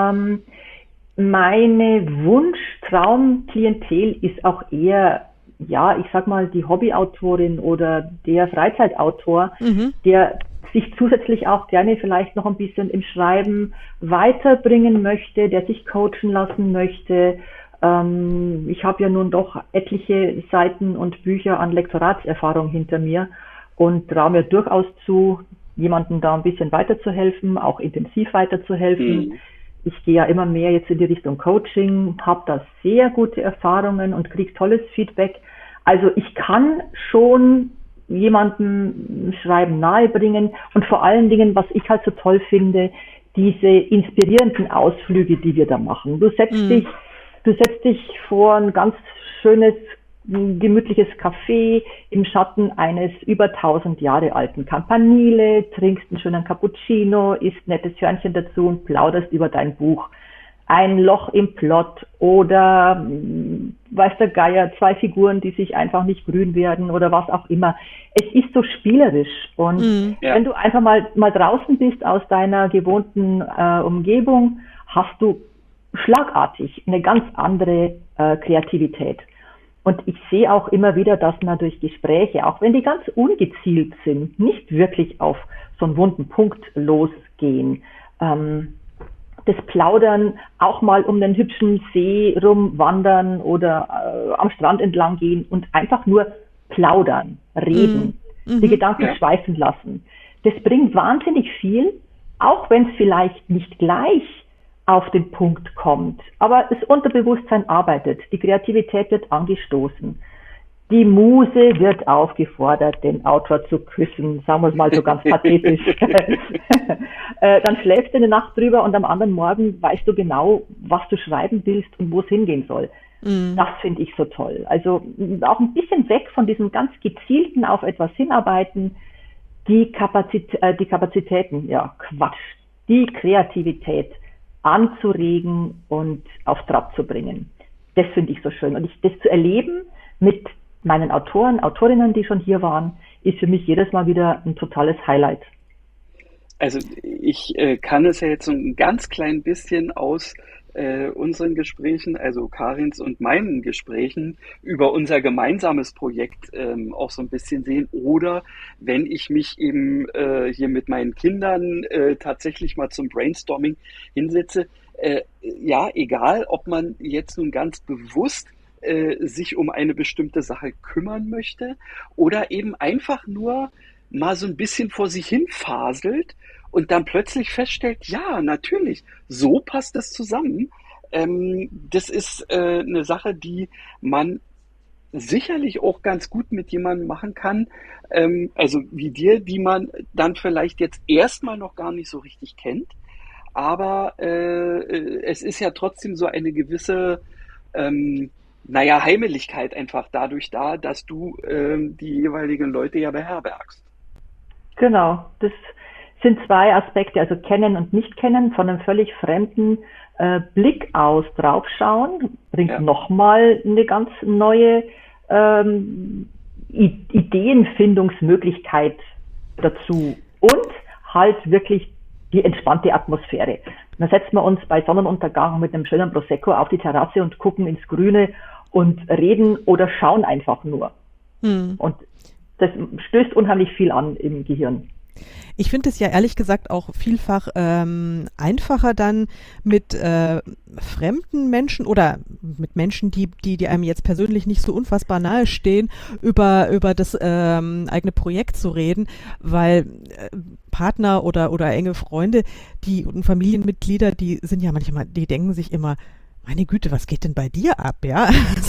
Meine Wunsch-Traum-Klientel ist auch eher, ja, ich sag mal, die Hobbyautorin oder der Freizeitautor, der sich zusätzlich auch gerne vielleicht noch ein bisschen im Schreiben weiterbringen möchte, der sich coachen lassen möchte. Ich habe ja nun doch etliche Seiten und Bücher an Lektoratserfahrung hinter mir und traue mir durchaus zu, jemandem da ein bisschen weiterzuhelfen, auch intensiv weiterzuhelfen. Ich gehe ja immer mehr jetzt in die Richtung Coaching, habe da sehr gute Erfahrungen und kriege tolles Feedback. Also ich kann schon jemandem Schreiben nahebringen und vor allen Dingen, was ich halt so toll finde, diese inspirierenden Ausflüge, die wir da machen. Du setzt dich vor ein ganz schönes, gemütliches Café im Schatten eines über 1000 Jahre alten Campanile, trinkst einen schönen Cappuccino, isst nettes Hörnchen dazu und plauderst über dein Buch. Ein Loch im Plot oder weiß der Geier, 2 Figuren, die sich einfach nicht grün werden oder was auch immer. Es ist so spielerisch und wenn du einfach mal draußen bist aus deiner gewohnten Umgebung, hast du schlagartig eine ganz andere Kreativität. Und ich sehe auch immer wieder, dass man durch Gespräche, auch wenn die ganz ungezielt sind, nicht wirklich auf so einen wunden Punkt losgehen. Das Plaudern, auch mal um den hübschen See rumwandern oder am Strand entlang gehen und einfach nur plaudern, reden, die Gedanken schweifen lassen. Das bringt wahnsinnig viel, auch wenn es vielleicht nicht gleich auf den Punkt kommt. Aber das Unterbewusstsein arbeitet, die Kreativität wird angestoßen. Die Muse wird aufgefordert, den Autor zu küssen, sagen wir es mal so ganz pathetisch. Dann schläfst du eine Nacht drüber und am anderen Morgen weißt du genau, was du schreiben willst und wo es hingehen soll. Das finde ich so toll. Also auch ein bisschen weg von diesem ganz gezielten auf etwas hinarbeiten, die Kapazitäten, die Kreativität anzuregen und auf Trab zu bringen. Das finde ich so schön. Und das zu erleben mit meinen Autoren, Autorinnen, die schon hier waren, ist für mich jedes Mal wieder ein totales Highlight. Also ich kann es ja jetzt so ein ganz klein bisschen aus unseren Gesprächen, also Karins und meinen Gesprächen über unser gemeinsames Projekt auch so ein bisschen sehen. Oder wenn ich mich eben hier mit meinen Kindern tatsächlich mal zum Brainstorming hinsetze, egal, ob man jetzt nun ganz bewusst sich um eine bestimmte Sache kümmern möchte oder eben einfach nur mal so ein bisschen vor sich hin faselt und dann plötzlich feststellt, ja, natürlich, so passt das zusammen. Das ist eine Sache, die man sicherlich auch ganz gut mit jemandem machen kann, also wie dir, die man dann vielleicht jetzt erstmal noch gar nicht so richtig kennt, aber es ist ja trotzdem so eine gewisse Heimeligkeit einfach dadurch da, dass du die jeweiligen Leute ja beherbergst. Genau, das sind zwei Aspekte, also kennen und nicht kennen, von einem völlig fremden Blick aus draufschauen, bringt nochmal eine ganz neue Ideenfindungsmöglichkeit dazu und halt wirklich die entspannte Atmosphäre. Dann setzen wir uns bei Sonnenuntergang mit einem schönen Prosecco auf die Terrasse und gucken ins Grüne und reden oder schauen einfach nur. Und das stößt unheimlich viel an im Gehirn. Ich finde es ja ehrlich gesagt auch vielfach einfacher dann mit fremden Menschen oder mit Menschen, die einem jetzt persönlich nicht so unfassbar nahe stehen, über das eigene Projekt zu reden, weil Partner oder enge Freunde, und Familienmitglieder, die sind ja manchmal, die denken sich immer, meine Güte, was geht denn bei dir ab, ja?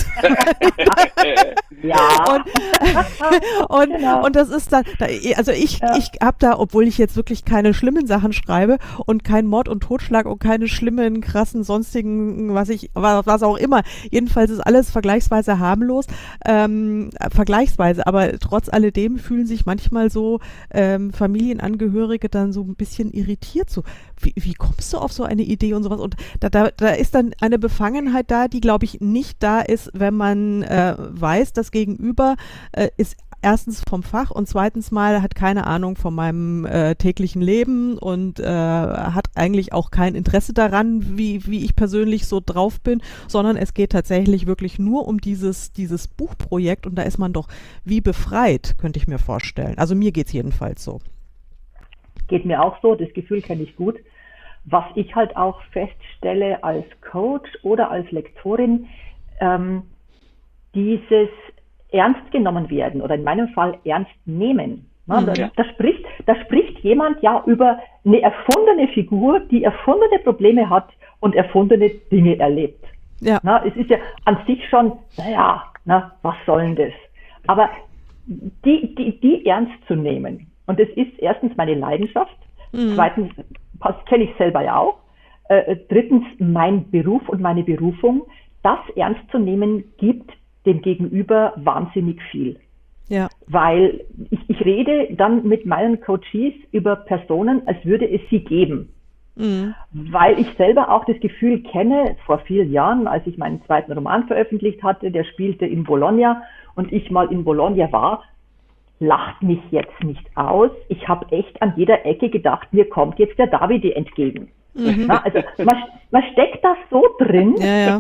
Ja. Und das ist dann, also ich habe da, obwohl ich jetzt wirklich keine schlimmen Sachen schreibe und keinen Mord und Totschlag und keine schlimmen, krassen, sonstigen, was auch immer, jedenfalls ist alles vergleichsweise harmlos, aber trotz alledem fühlen sich manchmal so Familienangehörige dann so ein bisschen irritiert, so, wie kommst du auf so eine Idee und sowas? Und da ist dann eine Befangenheit da, die, glaube ich, nicht da ist, wenn man weiß, das Gegenüber ist erstens vom Fach und zweitens mal hat keine Ahnung von meinem täglichen Leben und hat eigentlich auch kein Interesse daran, wie ich persönlich so drauf bin, sondern es geht tatsächlich wirklich nur um dieses Buchprojekt und da ist man doch wie befreit, könnte ich mir vorstellen. Also mir geht's jedenfalls so. Geht mir auch so, das Gefühl kenne ich gut. Was ich halt auch feststelle als Coach oder als Lektorin, dieses ernst genommen werden oder in meinem Fall ernst nehmen. Da spricht jemand ja über eine erfundene Figur, die erfundene Probleme hat und erfundene Dinge erlebt. Ja. Es ist ja an sich schon, was soll denn das? Aber die ernst zu nehmen, und das ist erstens meine Leidenschaft, zweitens, das kenne ich selber ja auch, drittens mein Beruf und meine Berufung, das ernst zu nehmen, gibt dem Gegenüber wahnsinnig viel. Ja. Weil ich rede dann mit meinen Coaches über Personen, als würde es sie geben. Weil ich selber auch das Gefühl kenne, vor vielen Jahren, als ich meinen zweiten Roman veröffentlicht hatte, der spielte in Bologna und ich mal in Bologna war, lacht mich jetzt nicht aus. Ich habe echt an jeder Ecke gedacht, mir kommt jetzt der Davide entgegen. Also man steckt das so drin,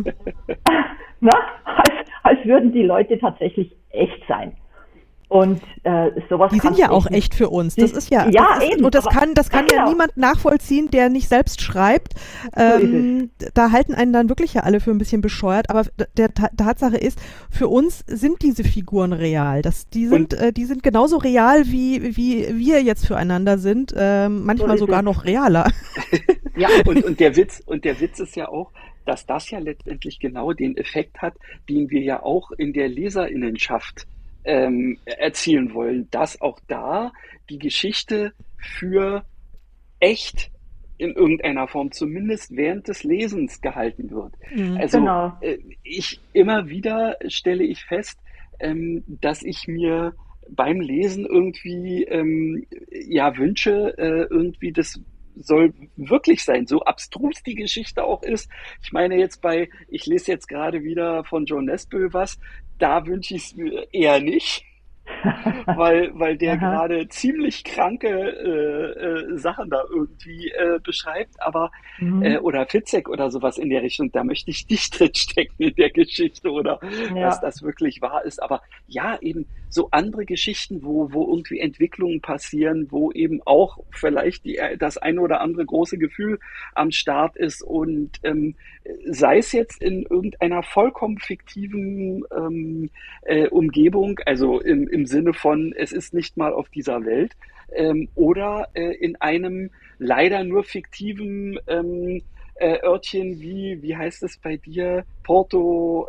als würden die Leute tatsächlich echt sein. Und sowas. Die sind ja auch echt für uns. Das ist ja. Eben. Und das kann ja niemand nachvollziehen, der nicht selbst schreibt. Da halten einen dann wirklich ja alle für ein bisschen bescheuert. Aber der Tatsache ist, für uns sind diese Figuren real. Die sind genauso real, wie wir jetzt füreinander sind. Manchmal sogar noch realer. Ja, und der Witz ist ja auch, dass das ja letztendlich genau den Effekt hat, den wir ja auch in der Leserinnenschaft erzielen wollen, dass auch da die Geschichte für echt in irgendeiner Form zumindest während des Lesens gehalten wird. Also Genau. immer wieder stelle ich fest, dass ich mir beim Lesen irgendwie wünsche, irgendwie das soll wirklich sein, so abstrus die Geschichte auch ist. Ich meine ich lese jetzt gerade wieder von Joe Nesbø was, da wünsche ich es mir eher nicht. weil der gerade ziemlich kranke Sachen da irgendwie beschreibt, aber oder Fitzek oder sowas in der Richtung, da möchte ich nicht drinstecken in der Geschichte oder dass das wirklich wahr ist. Aber ja, eben so andere Geschichten, wo irgendwie Entwicklungen passieren, wo eben auch vielleicht das eine oder andere große Gefühl am Start ist und sei es jetzt in irgendeiner vollkommen fiktiven Umgebung, also im Sinne von, es ist nicht mal auf dieser Welt, oder in einem leider nur fiktiven Örtchen wie heißt es bei dir? Porto,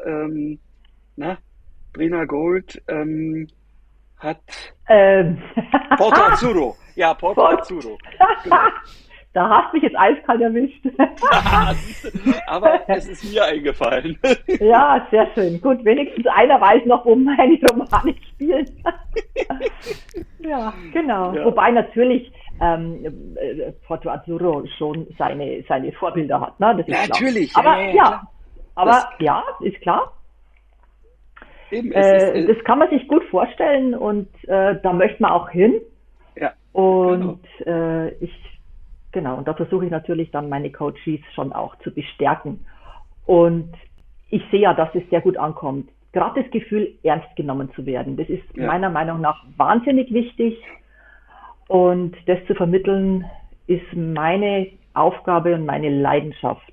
Brina Gold hat Porto Azzurro. Ja, Porto Azzurro. Genau. Da hast du mich jetzt eiskalt erwischt. Aber es ist mir eingefallen. Ja, sehr schön. Gut, wenigstens einer weiß noch, wo meine Romane spielen. Ja, genau. Ja. Wobei natürlich Porto Azzurro schon seine Vorbilder hat. Ne? Das ist natürlich. Klar. Aber ist klar. Eben, das kann man sich gut vorstellen und da möchte man auch hin. Ja. Und und da versuche ich natürlich dann meine Coaches schon auch zu bestärken. Und ich sehe ja, dass es sehr gut ankommt. Gerade das Gefühl, ernst genommen zu werden, das ist meiner Meinung nach wahnsinnig wichtig. Und das zu vermitteln, ist meine Aufgabe und meine Leidenschaft.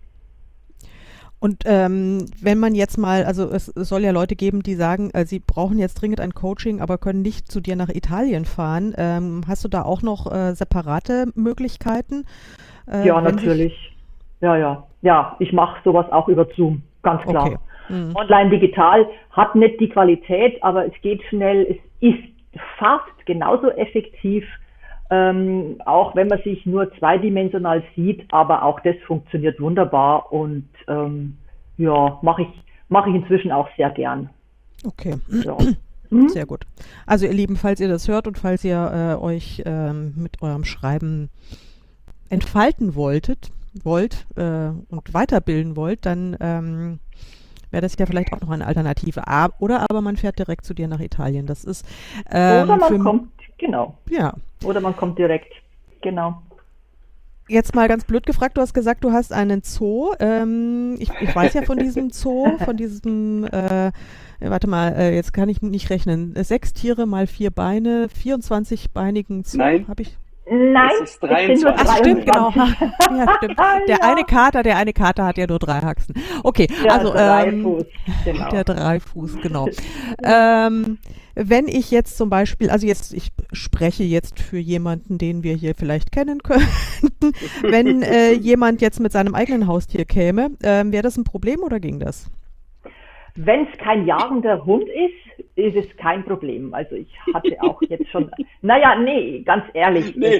Und wenn man jetzt mal, also es soll ja Leute geben, die sagen, sie brauchen jetzt dringend ein Coaching, aber können nicht zu dir nach Italien fahren. Hast du da auch noch separate Möglichkeiten? Ja, natürlich. Ja, ich mache sowas auch über Zoom, ganz klar. Okay. Mhm. Online digital hat nicht die Qualität, aber es geht schnell, es ist fast genauso effektiv, auch wenn man sich nur zweidimensional sieht, aber auch das funktioniert wunderbar und mache ich inzwischen auch sehr gern. Okay, sehr gut. Also ihr Lieben, falls ihr das hört und falls ihr euch mit eurem Schreiben entfalten wollt und weiterbilden wollt, dann wäre das ja vielleicht auch noch eine Alternative. Oder aber man fährt direkt zu dir nach Italien. Das ist oder man kommt, genau. Ja. Oder man kommt direkt, genau. Jetzt mal ganz blöd gefragt, du hast gesagt, du hast einen Zoo. Ich weiß ja von diesem Zoo, von diesem, jetzt kann ich nicht rechnen, 6 Tiere mal 4 Beine, 24-beinigen Zoo. Nein. Nein, es ist 23. Ach, stimmt, genau. Ja, stimmt. Der eine Kater hat ja nur 3 Haxen. Okay, der Dreifuß, genau. Der Dreifuß, genau. Wenn ich jetzt zum Beispiel, ich spreche jetzt für jemanden, den wir hier vielleicht kennen könnten, wenn jemand jetzt mit seinem eigenen Haustier käme, wäre das ein Problem oder ging das? Wenn es kein jagender Hund ist es kein Problem. Also ich hatte auch jetzt schon, ganz ehrlich. Nee,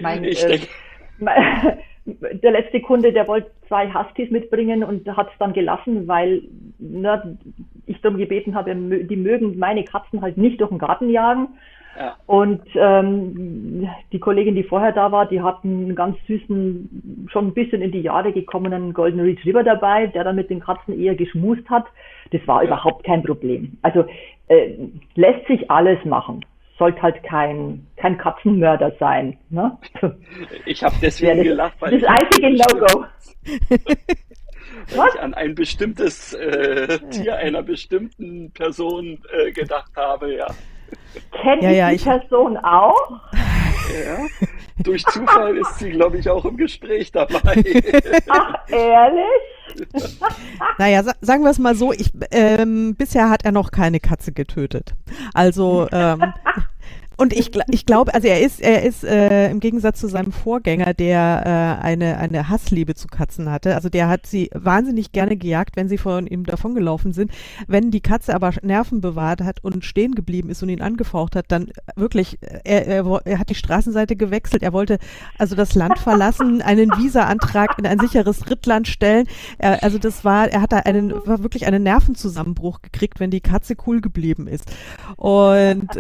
der letzte Kunde, der wollte 2 Huskies mitbringen und hat es dann gelassen, weil ich darum gebeten habe, die mögen meine Katzen halt nicht durch den Garten jagen. Ja. Und die Kollegin, die vorher da war, die hat einen ganz süßen, schon ein bisschen in die Jahre gekommenen Golden Retriever dabei, der dann mit den Katzen eher geschmust hat. Das war überhaupt kein Problem. Also lässt sich alles machen. Sollte halt kein Katzenmörder sein. Ne? Ich habe deswegen gelacht, weil das einzige No-Go. Weil ich an ein bestimmtes Tier einer bestimmten Person gedacht habe, ja. Kennt die Person auch? Ja, durch Zufall ist sie, glaube ich, auch im Gespräch dabei. Ach, ehrlich? Naja, sagen wir es mal so, bisher hat er noch keine Katze getötet. Also Und ich glaube, also er ist im Gegensatz zu seinem Vorgänger, der eine Hassliebe zu Katzen hatte. Also der hat sie wahnsinnig gerne gejagt, wenn sie von ihm davongelaufen sind. Wenn die Katze aber Nerven bewahrt hat und stehen geblieben ist und ihn angefaucht hat, dann wirklich, er hat die Straßenseite gewechselt. Er wollte also das Land verlassen, einen Visa-Antrag in ein sicheres Drittland stellen. Er hat da war wirklich einen Nervenzusammenbruch gekriegt, wenn die Katze cool geblieben ist. Und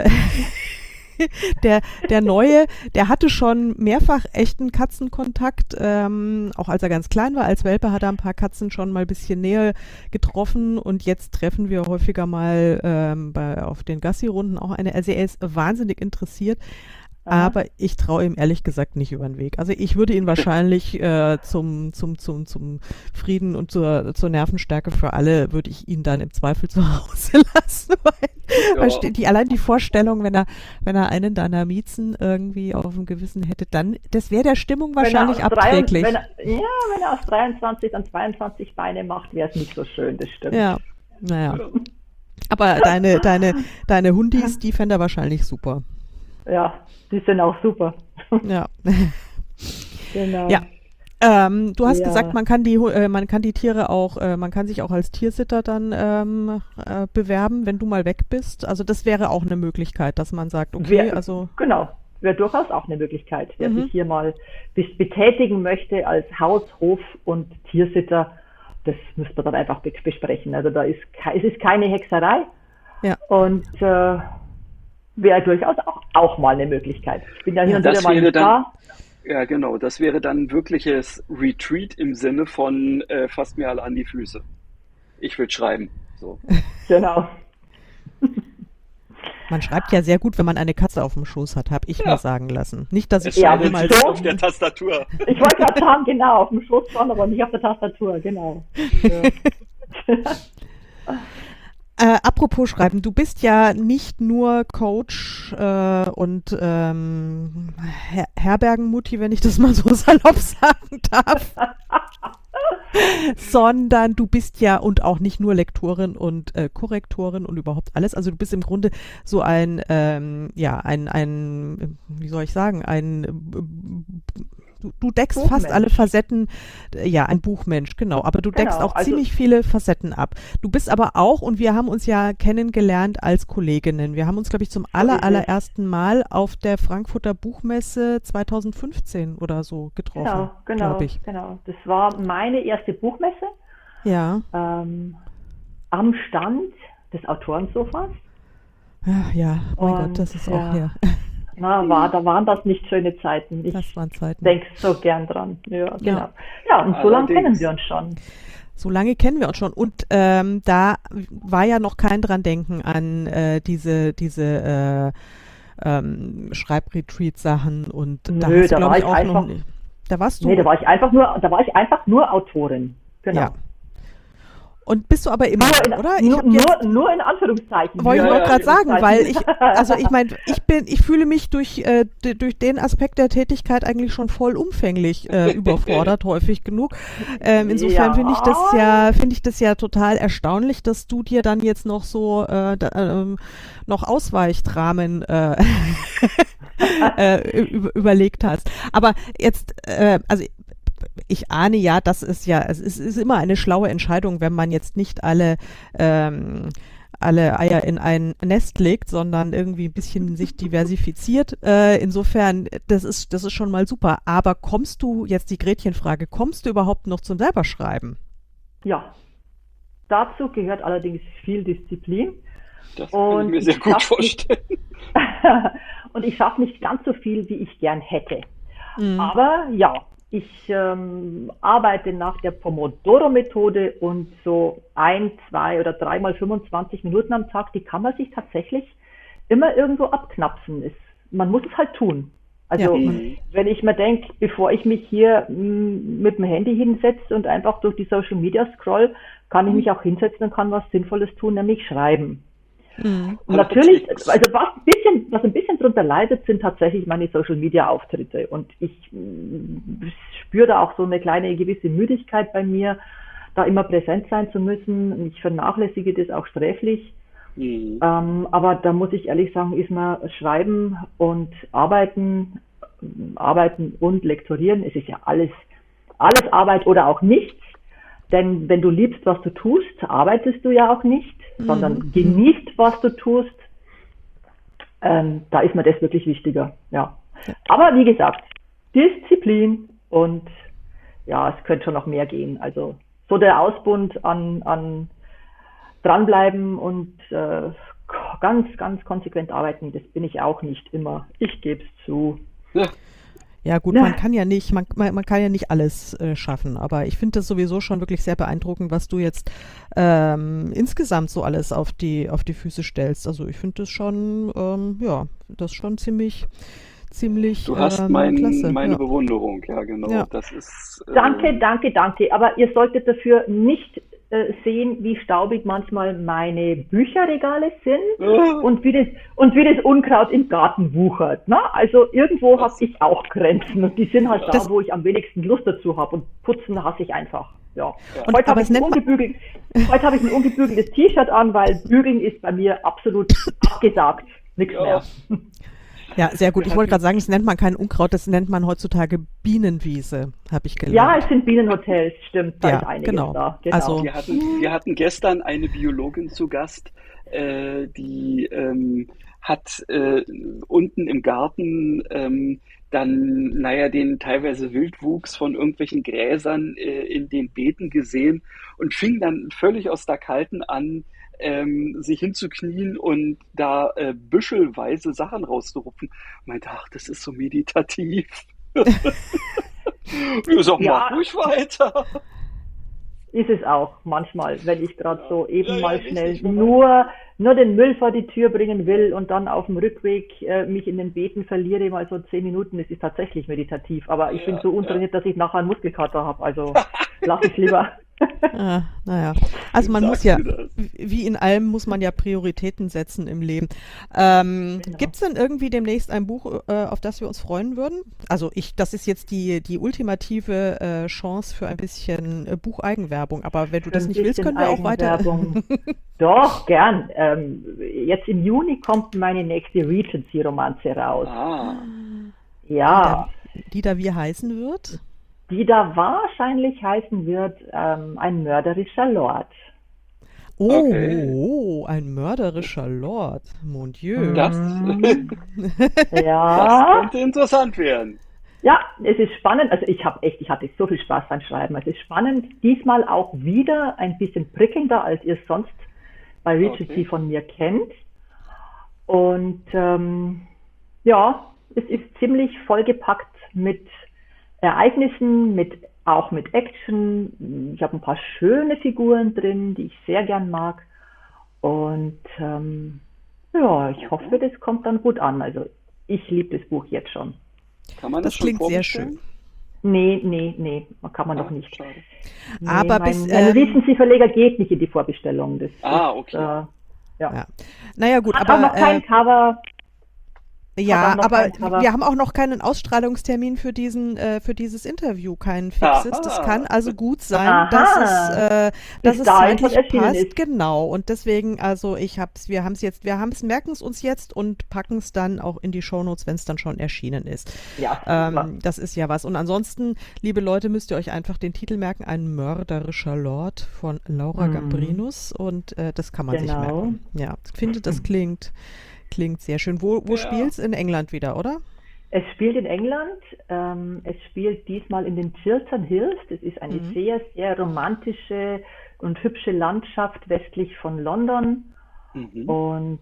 der Neue, der hatte schon mehrfach echten Katzenkontakt, auch als er ganz klein war. Als Welpe hat er ein paar Katzen schon mal ein bisschen näher getroffen und jetzt treffen wir häufiger mal auf den Gassi-Runden auch eine. Also er ist wahnsinnig interessiert. Aber ich traue ihm ehrlich gesagt nicht über den Weg. Also ich würde ihn wahrscheinlich zum Frieden und zur Nervenstärke für alle, würde ich ihn dann im Zweifel zu Hause lassen. Weil allein die Vorstellung, wenn er einen deiner Miezen irgendwie auf dem Gewissen hätte, dann, das wäre der Stimmung wahrscheinlich abträglich. Wenn er aus 23 dann 22 Beine macht, wäre es nicht so schön, das stimmt. Ja, naja. Aber deine Hundis, die fände er wahrscheinlich super. Ja, die sind auch super. Ja. Genau. Ja. Du hast gesagt, man kann die Tiere auch, man kann sich auch als Tiersitter dann bewerben, wenn du mal weg bist. Also das wäre auch eine Möglichkeit, dass man sagt, okay, Genau, wäre durchaus auch eine Möglichkeit. Wer sich hier mal betätigen möchte als Haus-, Hof- und Tiersitter, das müsste man dann einfach besprechen. Also es ist keine Hexerei. Ja. Und wäre durchaus auch mal eine Möglichkeit. Ich bin ja hin und wieder mal wäre da. Ja, genau. Das wäre dann ein wirkliches Retreat im Sinne von fasst mir alle an die Füße. Ich will schreiben. So. Genau. Man schreibt ja sehr gut, wenn man eine Katze auf dem Schoß hat, habe ich mir sagen lassen. Nicht, dass ich mal auf der Tastatur. Ich wollte gerade sagen, genau, auf dem Schoß schon, aber nicht auf der Tastatur, genau. Ja. Apropos Schreiben, du bist ja nicht nur Coach und Herbergenmutti, wenn ich das mal so salopp sagen darf, sondern du bist ja und auch nicht nur Lektorin und Korrektorin und überhaupt alles. Also du bist im Grunde so ein wie soll ich sagen, Du deckst fast alle Facetten, ein Buchmensch, genau, aber du deckst auch ziemlich viele Facetten ab. Du bist aber auch, und wir haben uns ja kennengelernt als Kolleginnen. Wir haben uns, glaube ich, zum allerersten Mal auf der Frankfurter Buchmesse 2015 oder so getroffen. Genau. Das war meine erste Buchmesse. Ja. Am Stand des Autorensofas. Ja, mein Gott, das ist auch her. Da waren das nicht schöne Zeiten. Das waren Zeiten. Ich denke so gern dran. Ja, genau. Ja, und so lange kennen wir uns schon. So lange kennen wir uns schon. Und da war ja noch kein dran denken an diese Schreibretreat-Sachen und da hast du, glaube ich, auch noch nicht. Da warst du? Nee, da war ich einfach nur Autorin. Genau. Ja. Und bist du aber immer, oder? Nur in Anführungszeichen. Wollte ich gerade sagen, weil ich fühle mich durch den Aspekt der Tätigkeit eigentlich schon vollumfänglich überfordert, häufig genug. Insofern finde ich das ja total erstaunlich, dass du dir dann jetzt noch so noch Ausweichdramen überlegt hast. Aber jetzt, ich ahne ja, es ist immer eine schlaue Entscheidung, wenn man jetzt nicht alle Eier in ein Nest legt, sondern irgendwie ein bisschen sich diversifiziert. Insofern, das ist schon mal super. Aber kommst du, jetzt die Gretchenfrage, kommst du überhaupt noch zum selber Schreiben? Ja, dazu gehört allerdings viel Disziplin. Das kann ich mir sehr gut vorstellen. Und ich schaffe nicht ganz so viel, wie ich gern hätte. Aber ja, ich arbeite nach der Pomodoro-Methode und so 1, 2 oder 3 mal 25 Minuten am Tag, die kann man sich tatsächlich immer irgendwo abknapsen. Man muss es halt tun. Also wenn ich mir denke, bevor ich mich hier mit dem Handy hinsetze und einfach durch die Social Media scroll, kann ich mich auch hinsetzen und kann was Sinnvolles tun, nämlich schreiben. Und natürlich, also was ein bisschen drunter leidet, sind tatsächlich meine Social-Media-Auftritte. Und ich spüre da auch so eine kleine gewisse Müdigkeit bei mir, da immer präsent sein zu müssen. Ich vernachlässige das auch sträflich. Aber da muss ich ehrlich sagen, ist mir Schreiben und Arbeiten und Lektorieren, es ist ja alles Arbeit oder auch nichts. Denn wenn du liebst, was du tust, arbeitest du ja auch nicht, sondern genießt, was du tust. Da ist mir das wirklich wichtiger. Ja. Aber wie gesagt, Disziplin und ja, es könnte schon noch mehr gehen. Also so der Ausbund an dranbleiben und ganz, ganz konsequent arbeiten, das bin ich auch nicht immer. Ich gebe es zu. Ja gut, man kann ja nicht alles schaffen, aber ich finde das sowieso schon wirklich sehr beeindruckend, was du jetzt insgesamt so alles auf die Füße stellst. Also ich finde das schon, das schon ziemlich Du hast klasse. meine Bewunderung, ja genau. Ja. Das ist, Danke. Aber ihr solltet dafür nicht sehen, wie staubig manchmal meine Bücherregale sind und wie das Unkraut im Garten wuchert. Ne? Also irgendwo habe ich auch Grenzen und die sind halt da, wo ich am wenigsten Lust dazu habe und putzen hasse ich einfach. Ja. Heute habe ich ein ungebügeltes T-Shirt an, weil Bügeln ist bei mir absolut abgesagt. Nichts mehr. Ja, sehr gut. Ich wollte gerade sagen, das nennt man kein Unkraut, das nennt man heutzutage Bienenwiese, habe ich gelernt. Ja, es sind Bienenhotels, stimmt, da ist einiges genau. da. Genau. Also, wir hatten gestern eine Biologin zu Gast, die hat unten im Garten den teilweise Wildwuchs von irgendwelchen Gräsern in den Beeten gesehen und fing dann völlig aus der Kalten an, sich hinzuknien und da büschelweise Sachen rauszurupfen. Meinte, ach, das ist so meditativ. Ich sag, mach ruhig weiter. Ist es auch manchmal, wenn ich gerade so eben mal schnell nur den Müll vor die Tür bringen will und dann auf dem Rückweg mich in den Beeten verliere, mal so 10 Minuten, es ist tatsächlich meditativ, aber ich bin so untrainiert, dass ich nachher einen Muskelkater habe, also lass ich lieber. Naja, also man muss ja, wie in allem muss man ja Prioritäten setzen im Leben. Genau. Gibt es denn irgendwie demnächst ein Buch, auf das wir uns freuen würden? Also das ist jetzt die ultimative Chance für ein bisschen Bucheigenwerbung, aber wenn du das nicht willst, können wir auch weiter. Doch, gern. Jetzt im Juni kommt meine nächste Regency-Romanze raus. Ja. Die da wie heißen wird? Die da wahrscheinlich heißen wird, ein mörderischer Lord. Oh, ein mörderischer Lord. Mon Dieu. Das Ja. könnte interessant werden. Ja, es ist spannend. Also ich hatte so viel Spaß beim Schreiben. Es ist spannend. Diesmal auch wieder ein bisschen prickelnder, als ihr es sonst bei Regency von mir kennt. Und es ist ziemlich vollgepackt mit Ereignissen, auch mit Action. Ich habe ein paar schöne Figuren drin, die ich sehr gern mag. Und ich hoffe, das kommt dann gut an. Also ich liebe das Buch jetzt schon. Kann man das schon klingt sehr schön. Nee, kann man noch nicht. Schade. Nee, aber mein Regency-Verleger geht nicht in die Vorbestellung. Das okay. Ja. Naja gut, aber noch kein Cover. Ja, aber wir haben auch noch keinen Ausstrahlungstermin für dieses Interview, keinen fixes. Das kann also gut sein, dass es zeitlich passt. Genau. Und deswegen, also wir merken es uns jetzt und packen es dann auch in die Shownotes, wenn es dann schon erschienen ist. Ja. Das ist ja was. Und ansonsten, liebe Leute, müsst ihr euch einfach den Titel merken: Ein mörderischer Lord von Laura Gambrinus. Und das kann man sich merken. Ja, ich finde, das klingt sehr schön. Wo spielt es? In England wieder, oder? Es spielt in England. Es spielt diesmal in den Chiltern Hills. Das ist eine sehr, sehr romantische und hübsche Landschaft westlich von London. Und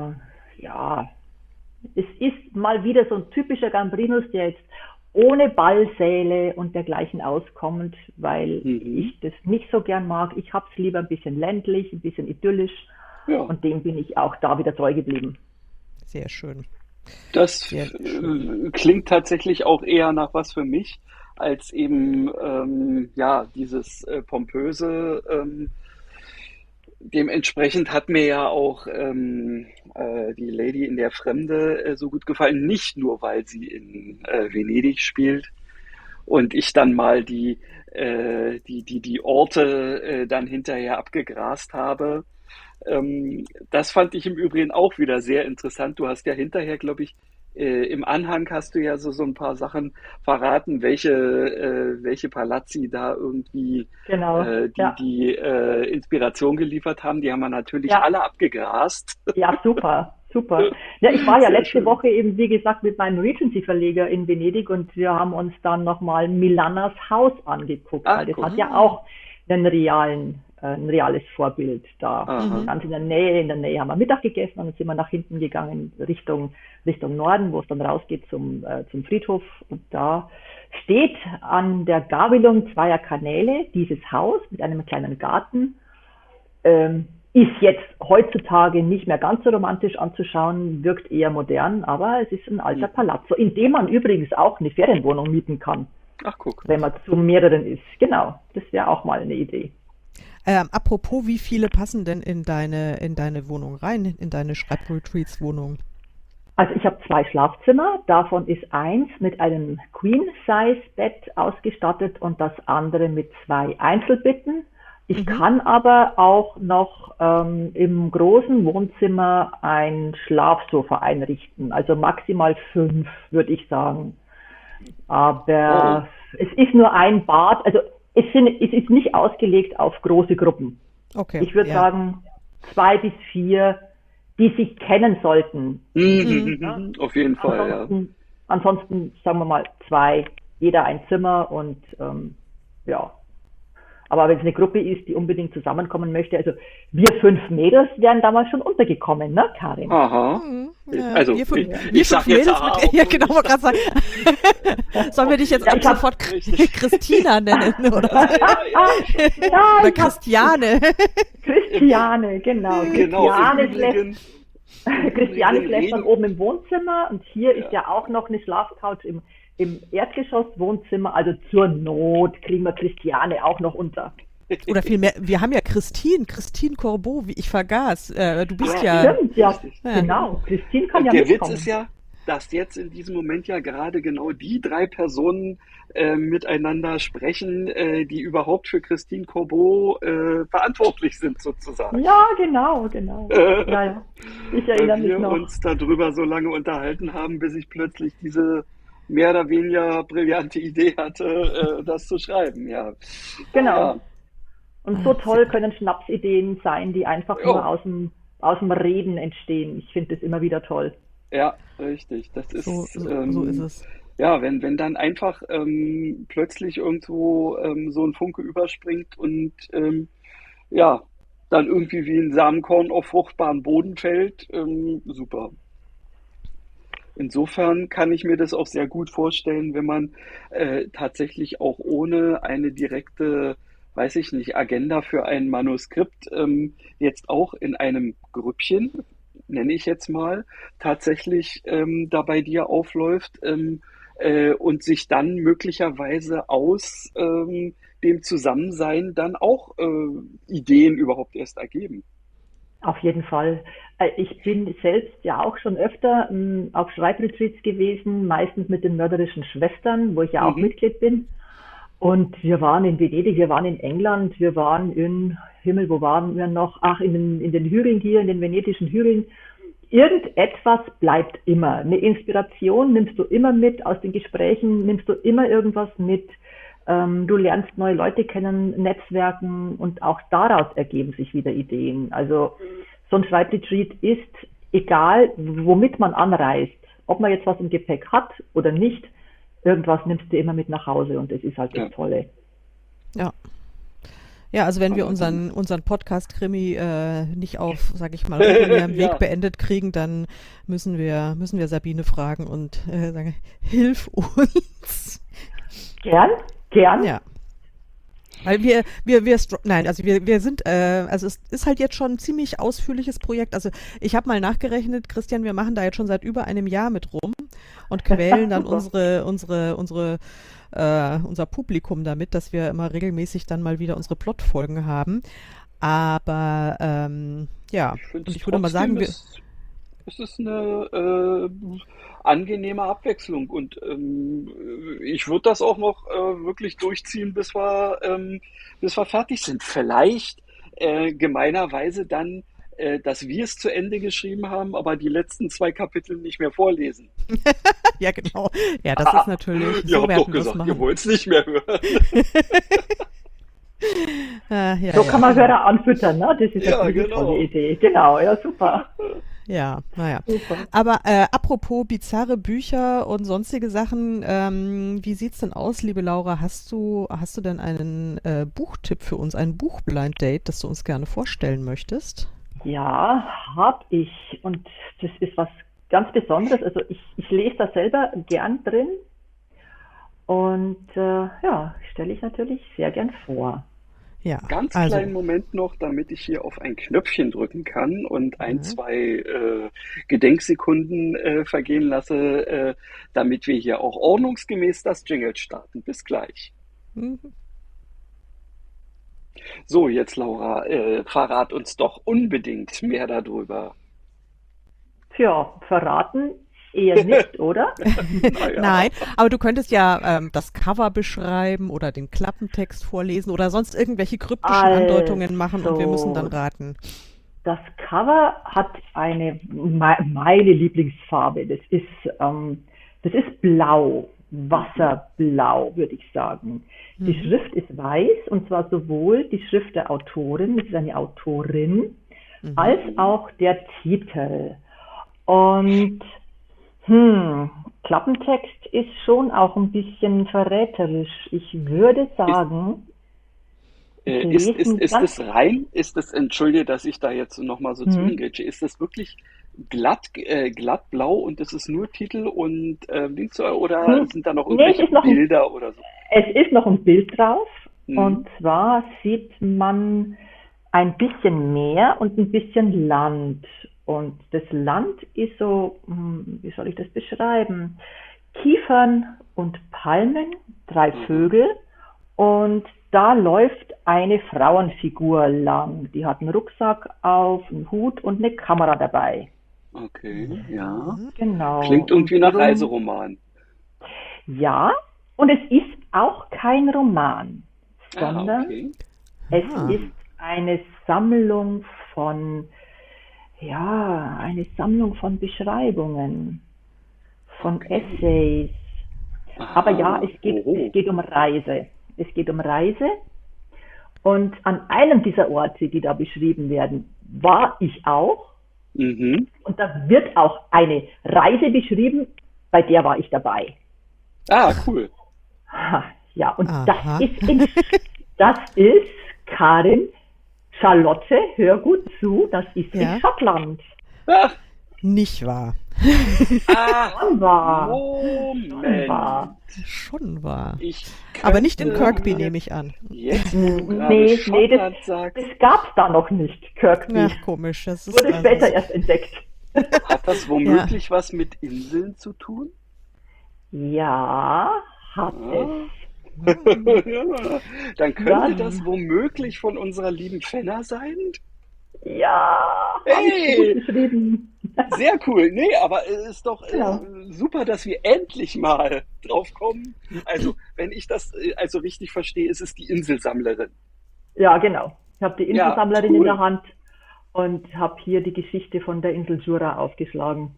es ist mal wieder so ein typischer Gambrinus, der jetzt ohne Ballsäle und dergleichen auskommt, weil ich das nicht so gern mag. Ich habe es lieber ein bisschen ländlich, ein bisschen idyllisch. Ja. Und dem bin ich auch da wieder treu geblieben. Sehr schön. Das klingt tatsächlich auch eher nach was für mich, als eben dieses pompöse. Dementsprechend hat mir ja auch die Lady in der Fremde so gut gefallen, nicht nur, weil sie in Venedig spielt und ich dann mal die Orte dann hinterher abgegrast habe, Das fand ich im Übrigen auch wieder sehr interessant. Du hast ja hinterher, glaube ich, im Anhang hast du ja so ein paar Sachen verraten, welche Palazzi da irgendwie Genau, ja. die Inspiration geliefert haben. Die haben wir natürlich Ja. alle abgegrast. Ja, super, super. Ja, ich war ja Sehr letzte schön. Woche eben, wie gesagt, mit meinem Regency-Verleger in Venedig und wir haben uns dann nochmal Milanas Haus angeguckt, Ach, weil das guck. hat ja auch ein reales Vorbild da. Aha. Ganz in der Nähe haben wir Mittag gegessen und dann sind wir nach hinten gegangen Richtung Norden, wo es dann rausgeht zum Friedhof. Und da steht an der Gabelung zweier Kanäle dieses Haus mit einem kleinen Garten. Ist jetzt heutzutage nicht mehr ganz so romantisch anzuschauen, wirkt eher modern, aber es ist ein alter Palazzo, in dem man übrigens auch eine Ferienwohnung mieten kann, Ach, guck. wenn man zu mehreren ist. Genau, das wäre auch mal eine Idee. Apropos, wie viele passen denn in deine Wohnung rein, in deine Schreibretreats-Wohnung? Also ich habe 2 Schlafzimmer, davon ist eins mit einem Queen-Size-Bett ausgestattet und das andere mit 2 Einzelbetten. Ich kann aber auch noch im großen Wohnzimmer ein Schlafsofa einrichten, also maximal 5, würde ich sagen. Aber es ist nur ein Bad, also es ist nicht ausgelegt auf große Gruppen. Okay. Ich würde ja. sagen 2 bis 4, die sich kennen sollten. Auf jeden Fall, ja. Ansonsten sagen wir mal 2, jeder ein Zimmer und ja. Aber wenn es eine Gruppe ist, die unbedingt zusammenkommen möchte, also wir 5 Mädels wären damals schon untergekommen, ne, Karin? Aha. Ja, Also, wir ich sag jetzt ja, genau, wollte gerade sagen. Sollen wir dich jetzt ab sofort Christina nennen, oder? Ja, Oder Christiane. Christiane, genau. Christiane im schläft, Übrigen Christiane schläft dann reden- oben im Wohnzimmer und hier ist ja auch noch eine Schlafcouch im Erdgeschoss-Wohnzimmer. Also zur Not kriegen wir Christiane auch noch unter. Oder vielmehr, wir haben ja Christine Corbeau, wie ich vergaß. Du bist ja. Stimmt, ja, Ja. genau. Christine kann ja Der Witz mitkommen. ist ja, dass jetzt in diesem Moment ja gerade genau die 3 Personen miteinander sprechen, die überhaupt für Christine Corbeau verantwortlich sind, sozusagen. Ja, genau. Ja. Ich erinnere Weil mich wir noch. uns darüber so lange unterhalten haben, bis ich plötzlich diese mehr oder weniger brillante Idee hatte, das zu schreiben. Ja. Genau. Ja. Und so toll können Schnapsideen sein, die einfach Jo. nur aus dem Reden entstehen. Ich finde das immer wieder toll. Ja, richtig. Das ist, So ist es. ja, wenn dann einfach plötzlich irgendwo so ein Funke überspringt und ja, dann irgendwie wie ein Samenkorn auf fruchtbaren Boden fällt, super. Insofern kann ich mir das auch sehr gut vorstellen, wenn man tatsächlich auch ohne eine direkte, weiß ich nicht, Agenda für ein Manuskript jetzt auch in einem Grüppchen, nenne ich jetzt mal, tatsächlich da bei dir aufläuft und sich dann möglicherweise aus dem Zusammensein dann auch Ideen überhaupt erst ergeben. Auf jeden Fall. Ich bin selbst ja auch schon öfter auf Schreibretreats gewesen, meistens mit den mörderischen Schwestern, wo ich ja auch Mitglied bin. Und wir waren in Venedig, wir waren in England, wir waren in Himmel, wo waren wir noch? Ach, in den Hügeln hier, in den venetischen Hügeln. Irgendetwas bleibt immer. Eine Inspiration nimmst du immer mit, aus den Gesprächen nimmst du immer irgendwas mit. Du lernst neue Leute kennen, Netzwerken und auch daraus ergeben sich wieder Ideen. Also so ein Schreibretreat ist, egal womit man anreist, ob man jetzt was im Gepäck hat oder nicht, irgendwas nimmst du immer mit nach Hause und das ist halt das Tolle. Ja. Ja, also wenn wir unseren Podcast-Krimi nicht auf, sag ich mal, regulärem Weg beendet kriegen, dann müssen wir Sabine fragen und sagen, hilf uns. Gern? Ja. Weil wir sind, also es ist halt jetzt schon ein ziemlich ausführliches Projekt. Also ich habe mal nachgerechnet, Christian, wir machen da jetzt schon seit über einem Jahr mit rum und quälen dann unser Publikum damit, dass wir immer regelmäßig dann mal wieder unsere Plotfolgen haben. Aber ja, ich würde mal sagen, es ist eine angenehme Abwechslung und ich würde das auch noch wirklich durchziehen, bis wir fertig sind. Vielleicht gemeinerweise dann, dass wir es zu Ende geschrieben haben, aber die letzten 2 Kapitel nicht mehr vorlesen. Ja, genau. Ja, das ist natürlich. Ihr habt doch gesagt, ihr wollt es nicht mehr hören. So kann man Hörer anfüttern, ne? Das ist eine tolle Idee. Genau, ja, super. Ja, naja. Aber apropos bizarre Bücher und sonstige Sachen, wie sieht's denn aus, liebe Laura? Hast du denn einen Buchtipp für uns, ein Buchblind-Date, das du uns gerne vorstellen möchtest? Ja, habe ich. Und das ist was ganz Besonderes. Also ich lese da selber gern drin. Und stelle ich natürlich sehr gern vor. Ja, ganz kleinen Moment noch, damit ich hier auf ein Knöpfchen drücken kann und 2 Gedenksekunden vergehen lasse, damit wir hier auch ordnungsgemäß das Jingle starten. Bis gleich. So, jetzt Laura, verrat uns doch unbedingt mehr darüber. Tja, verraten eher nicht, oder? Naja. Nein, aber du könntest ja das Cover beschreiben oder den Klappentext vorlesen oder sonst irgendwelche kryptischen Andeutungen machen und wir müssen dann raten. Das Cover hat meine Lieblingsfarbe. Das ist blau, wasserblau, würde ich sagen. Die Schrift ist weiß und zwar sowohl die Schrift der Autorin, das ist eine Autorin, als auch der Titel. Und Klappentext ist schon auch ein bisschen verräterisch. Ich würde sagen, ist es rein? Entschuldige, dass ich da jetzt nochmal so zugrätsche, ist das wirklich glatt blau und das ist nur Titel und Links oder sind da noch irgendwelche Bilder oder so? Es ist noch ein Bild drauf und zwar sieht man ein bisschen Meer und ein bisschen Land. Und das Land ist so, wie soll ich das beschreiben? Kiefern und Palmen, 3 Vögel und da läuft eine Frauenfigur lang. Die hat einen Rucksack auf, einen Hut und eine Kamera dabei. Okay, ja. Genau. Klingt irgendwie nach Reiseroman. Ja, und es ist auch kein Roman, sondern es ist eine Sammlung von Beschreibungen, von Essays. Aber ja, es geht um Reise. Es geht um Reise. Und an einem dieser Orte, die da beschrieben werden, war ich auch. Und da wird auch eine Reise beschrieben, bei der war ich dabei. Ah, cool. Ja, und das ist Karin. Charlotte, hör gut zu, das ist in Schottland. Ach. Nicht wahr. Schon wahr. Moment. Schon wahr. Aber nicht in Kirkby, nehme ich an. Jetzt, das gab es da noch nicht, Kirkby. Ach, komisch. Das ist wurde später erst entdeckt. Hat das womöglich was mit Inseln zu tun? Ja, hat es. Dann könnte das womöglich von unserer lieben Fenner sein? Ja, hey, sehr cool. Nee, aber es ist doch super, dass wir endlich mal drauf kommen. Also, wenn ich das also richtig verstehe, ist es die Inselsammlerin. Ja, genau. Ich habe die Inselsammlerin in der Hand und habe hier die Geschichte von der Insel Jura aufgeschlagen.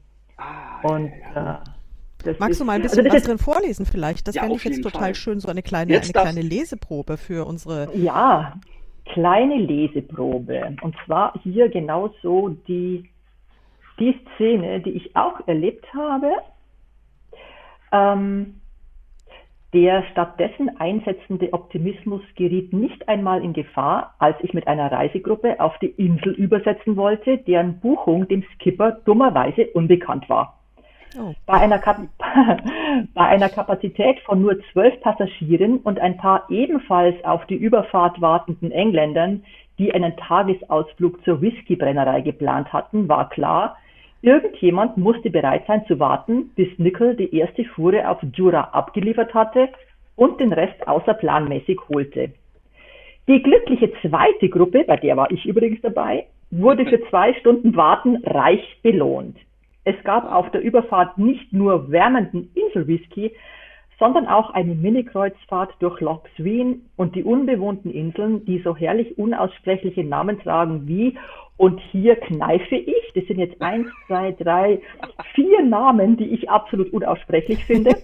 Magst du mal ein bisschen was drin vorlesen vielleicht? Das fände ich jetzt total schön, so eine kleine Leseprobe für unsere... Ja, kleine Leseprobe. Und zwar hier genauso die Szene, die ich auch erlebt habe. Der stattdessen einsetzende Optimismus geriet nicht einmal in Gefahr, als ich mit einer Reisegruppe auf die Insel übersetzen wollte, deren Buchung dem Skipper dummerweise unbekannt war. Oh. Bei einer Kapazität von nur 12 Passagieren und ein paar ebenfalls auf die Überfahrt wartenden Engländern, die einen Tagesausflug zur Whiskybrennerei geplant hatten, war klar, irgendjemand musste bereit sein zu warten, bis Nickel die erste Fuhre auf Jura abgeliefert hatte und den Rest außerplanmäßig holte. Die glückliche zweite Gruppe, bei der war ich übrigens dabei, wurde für 2 Stunden Warten reich belohnt. Es gab auf der Überfahrt nicht nur wärmenden Inselwhisky, sondern auch eine Mini-Kreuzfahrt durch Loch Sween und die unbewohnten Inseln, die so herrlich unaussprechliche Namen tragen wie, und hier kneife ich. Das sind jetzt 1, 2, 3, 4 Namen, die ich absolut unaussprechlich finde.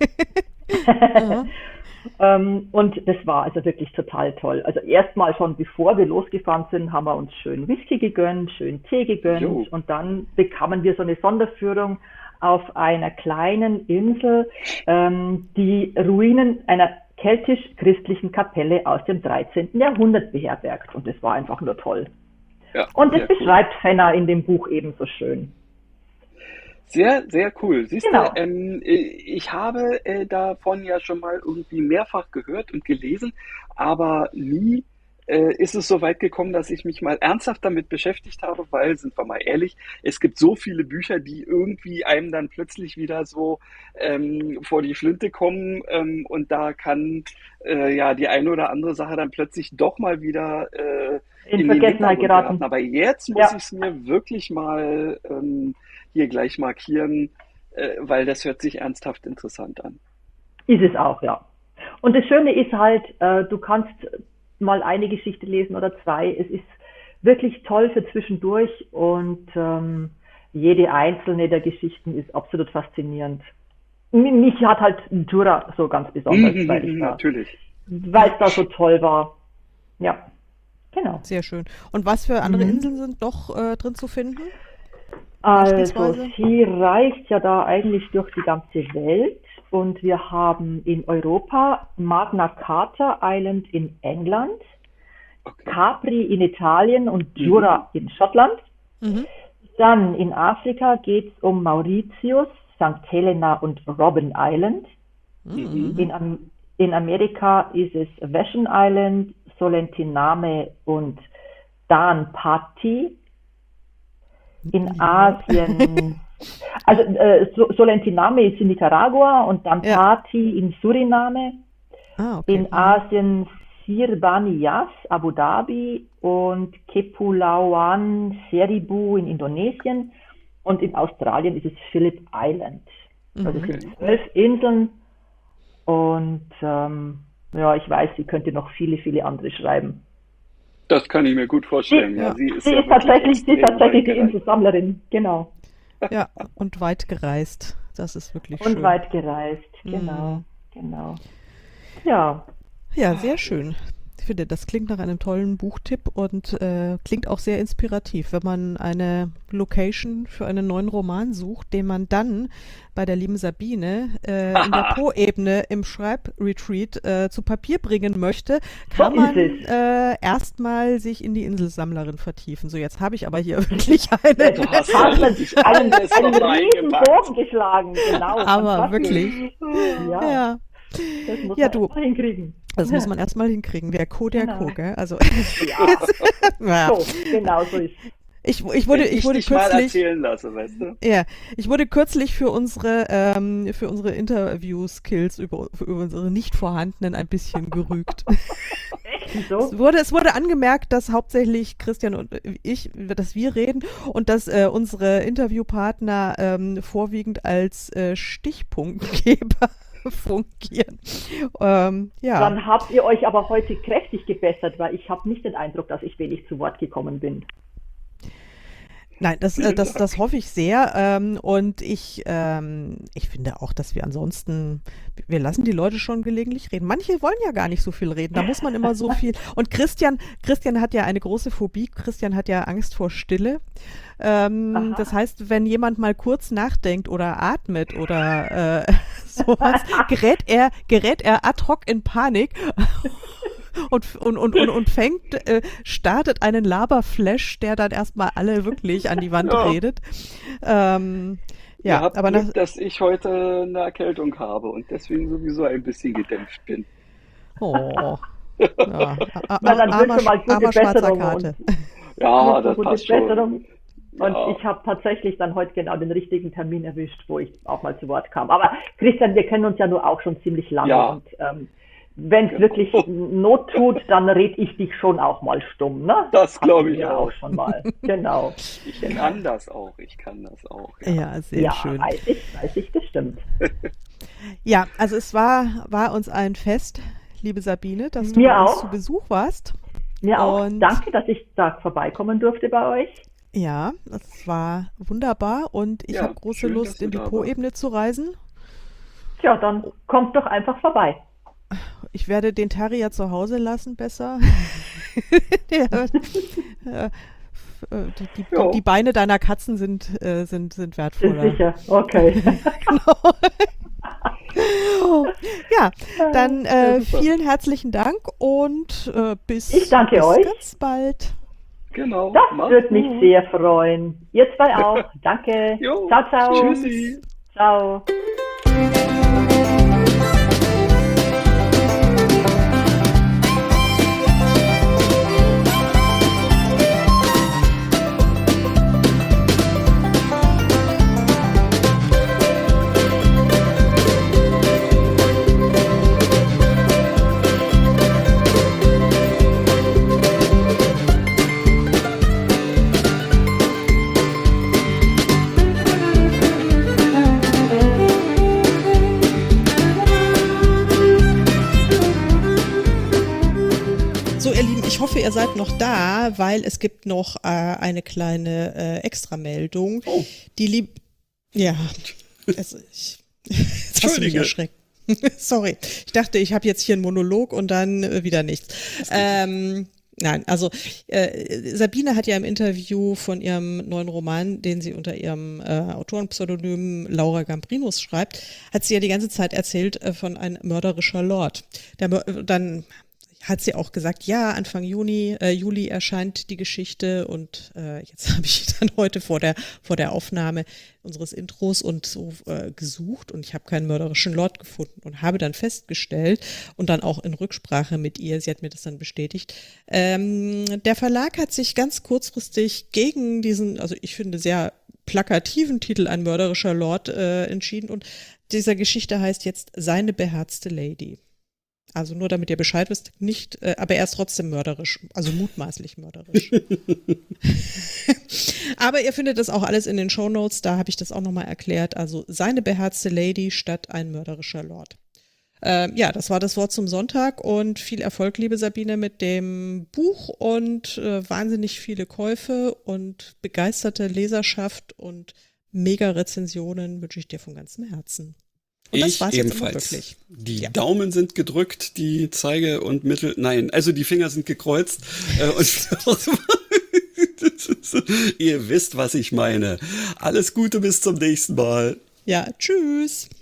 Und das war also wirklich total toll. Also erstmal schon bevor wir losgefahren sind, haben wir uns schön Whisky gegönnt, schön Tee gegönnt und dann bekamen wir so eine Sonderführung auf einer kleinen Insel, die Ruinen einer keltisch-christlichen Kapelle aus dem 13. Jahrhundert beherbergt. Und das war einfach nur toll. Ja, und das beschreibt Fenner in dem Buch ebenso schön. Sehr, sehr cool. Siehst Genau. du, ich habe davon ja schon mal irgendwie mehrfach gehört und gelesen, aber nie ist es so weit gekommen, dass ich mich mal ernsthaft damit beschäftigt habe, weil, sind wir mal ehrlich, es gibt so viele Bücher, die irgendwie einem dann plötzlich wieder so vor die Flinte kommen und da kann ja die eine oder andere Sache dann plötzlich doch mal wieder in Vergessenheit geraten. Aber jetzt muss ich es mir wirklich mal hier gleich markieren, weil das hört sich ernsthaft interessant an. Ist es auch, ja. Und das Schöne ist halt, du kannst mal eine Geschichte lesen oder 2. Es ist wirklich toll für zwischendurch und jede einzelne der Geschichten ist absolut faszinierend. Mich hat halt Jura so ganz besonders, weil es da so toll war. Ja, genau. Sehr schön. Und was für andere Inseln sind noch drin zu finden? Also, sie reist ja da eigentlich durch die ganze Welt und wir haben in Europa Magna Carta Island in England, Capri in Italien und Jura in Schottland. Dann in Afrika geht es um Mauritius, St. Helena und Robben Island. In Amerika ist es Vashon Island, Solentiname und Dan Pati. In Asien, also Solentiname ist in Nicaragua und Dan Pati in Suriname. In Asien Sirbaniyas, Abu Dhabi und Kepulauan Seribu in Indonesien und in Australien ist es Phillip Island. Also es sind 12 Inseln und ja, ich weiß, sie könnte noch viele, viele andere schreiben. Das kann ich mir gut vorstellen. Sie ist tatsächlich die Inselsammlerin, genau. Ja, und weit gereist. Das ist wirklich schön. Und weit gereist, genau. Ja. Ja, sehr schön. Ich finde, das klingt nach einem tollen Buchtipp und klingt auch sehr inspirativ, wenn man eine Location für einen neuen Roman sucht, den man dann bei der lieben Sabine in der Po-Ebene im Schreibretreat zu Papier bringen möchte, kann man erstmal sich in die Inselsammlerin vertiefen. So, jetzt habe ich aber hier wirklich eine... Du hast einen riesen Bogen geschlagen, genau. Aber wirklich. Ja. Das muss man hinkriegen. Das muss man erstmal hinkriegen. Der Co, gell? Also, so, genau so ist es. Ich wurde kürzlich mal erzählen lasse, weißt du? Ja, ich wurde kürzlich für unsere Interview-Skills über unsere nicht vorhandenen ein bisschen gerügt. Echt? So? Es wurde angemerkt, dass hauptsächlich Christian und ich, dass wir reden und dass unsere Interviewpartner vorwiegend als Stichpunktgeber fungieren. Dann habt ihr euch aber heute kräftig gebessert, weil ich habe nicht den Eindruck, dass ich wenig zu Wort gekommen bin. Nein, das hoffe ich sehr. Und ich finde auch, dass wir ansonsten, wir lassen die Leute schon gelegentlich reden. Manche wollen ja gar nicht so viel reden. Da muss man immer so viel. Und Christian hat ja eine große Phobie. Christian hat ja Angst vor Stille. Das heißt, wenn jemand mal kurz nachdenkt oder atmet oder sowas, gerät er ad hoc in Panik. Und startet einen Laberflash, der dann erstmal alle wirklich an die Wand redet. Ihr habt Glück, dass ich heute eine Erkältung habe und deswegen sowieso ein bisschen gedämpft bin. Oh. Ja. Dann armer schwarzer Karte. Ja, das passt schon. Und ich habe tatsächlich dann heute genau den richtigen Termin erwischt, wo ich auch mal zu Wort kam. Aber Christian, wir kennen uns ja nur auch schon ziemlich lange. Ja. Und wenn es wirklich Not tut, dann red ich dich schon auch mal stumm, ne? Das glaube ich auch schon mal. Genau. Ich kann das auch. Ja, sehr schön. Weiß ich, das stimmt. Ja, also es war uns ein Fest, liebe Sabine, dass du bei uns zu Besuch warst. Mir auch. Danke, dass ich da vorbeikommen durfte bei euch. Ja, das war wunderbar und ich habe große Lust, in die Po-Ebene zu reisen. Tja, dann kommt doch einfach vorbei. Ich werde den Terrier zu Hause lassen, besser. Die Beine deiner Katzen sind wertvoller. Ist sicher, okay. Genau. Ja, dann vielen herzlichen Dank und bis ganz bald. Genau. Das würde mich sehr freuen. Ihr zwei auch. Danke. Jo. Ciao, ciao. Tschüssi. Ciao. Ich hoffe, ihr seid noch da, weil es gibt noch eine kleine Extrameldung. Oh. Ja, jetzt hast du mich erschreckt. Sorry, ich dachte, ich habe jetzt hier einen Monolog und dann wieder nichts. Nein, also Sabine hat ja im Interview von ihrem neuen Roman, den sie unter ihrem Autorenpseudonym Laura Gambrinus schreibt, hat sie ja die ganze Zeit erzählt von ein mörderischer Lord. Dann hat sie auch gesagt, ja, Anfang Juli erscheint die Geschichte und jetzt habe ich dann heute vor der Aufnahme unseres Intros und so gesucht und ich habe keinen mörderischen Lord gefunden und habe dann festgestellt und dann auch in Rücksprache mit ihr, sie hat mir das dann bestätigt, der Verlag hat sich ganz kurzfristig gegen diesen, also ich finde sehr plakativen Titel Ein mörderischer Lord entschieden und dieser Geschichte heißt jetzt Seine beherzte Lady. Also nur damit ihr Bescheid wisst, nicht, aber er ist trotzdem mörderisch, also mutmaßlich mörderisch. Aber ihr findet das auch alles in den Shownotes, da habe ich das auch nochmal erklärt. Also Seine beherzte Lady statt Ein mörderischer Lord. Ja, das war das Wort zum Sonntag und viel Erfolg, liebe Sabine, mit dem Buch und wahnsinnig viele Käufe und begeisterte Leserschaft und mega Rezensionen wünsche ich dir von ganzem Herzen. Und das war's ebenfalls. Jetzt die Daumen sind gedrückt, die Zeige und Mittel, nein, also die Finger sind gekreuzt. Ihr wisst, was ich meine. Alles Gute, bis zum nächsten Mal. Ja, tschüss.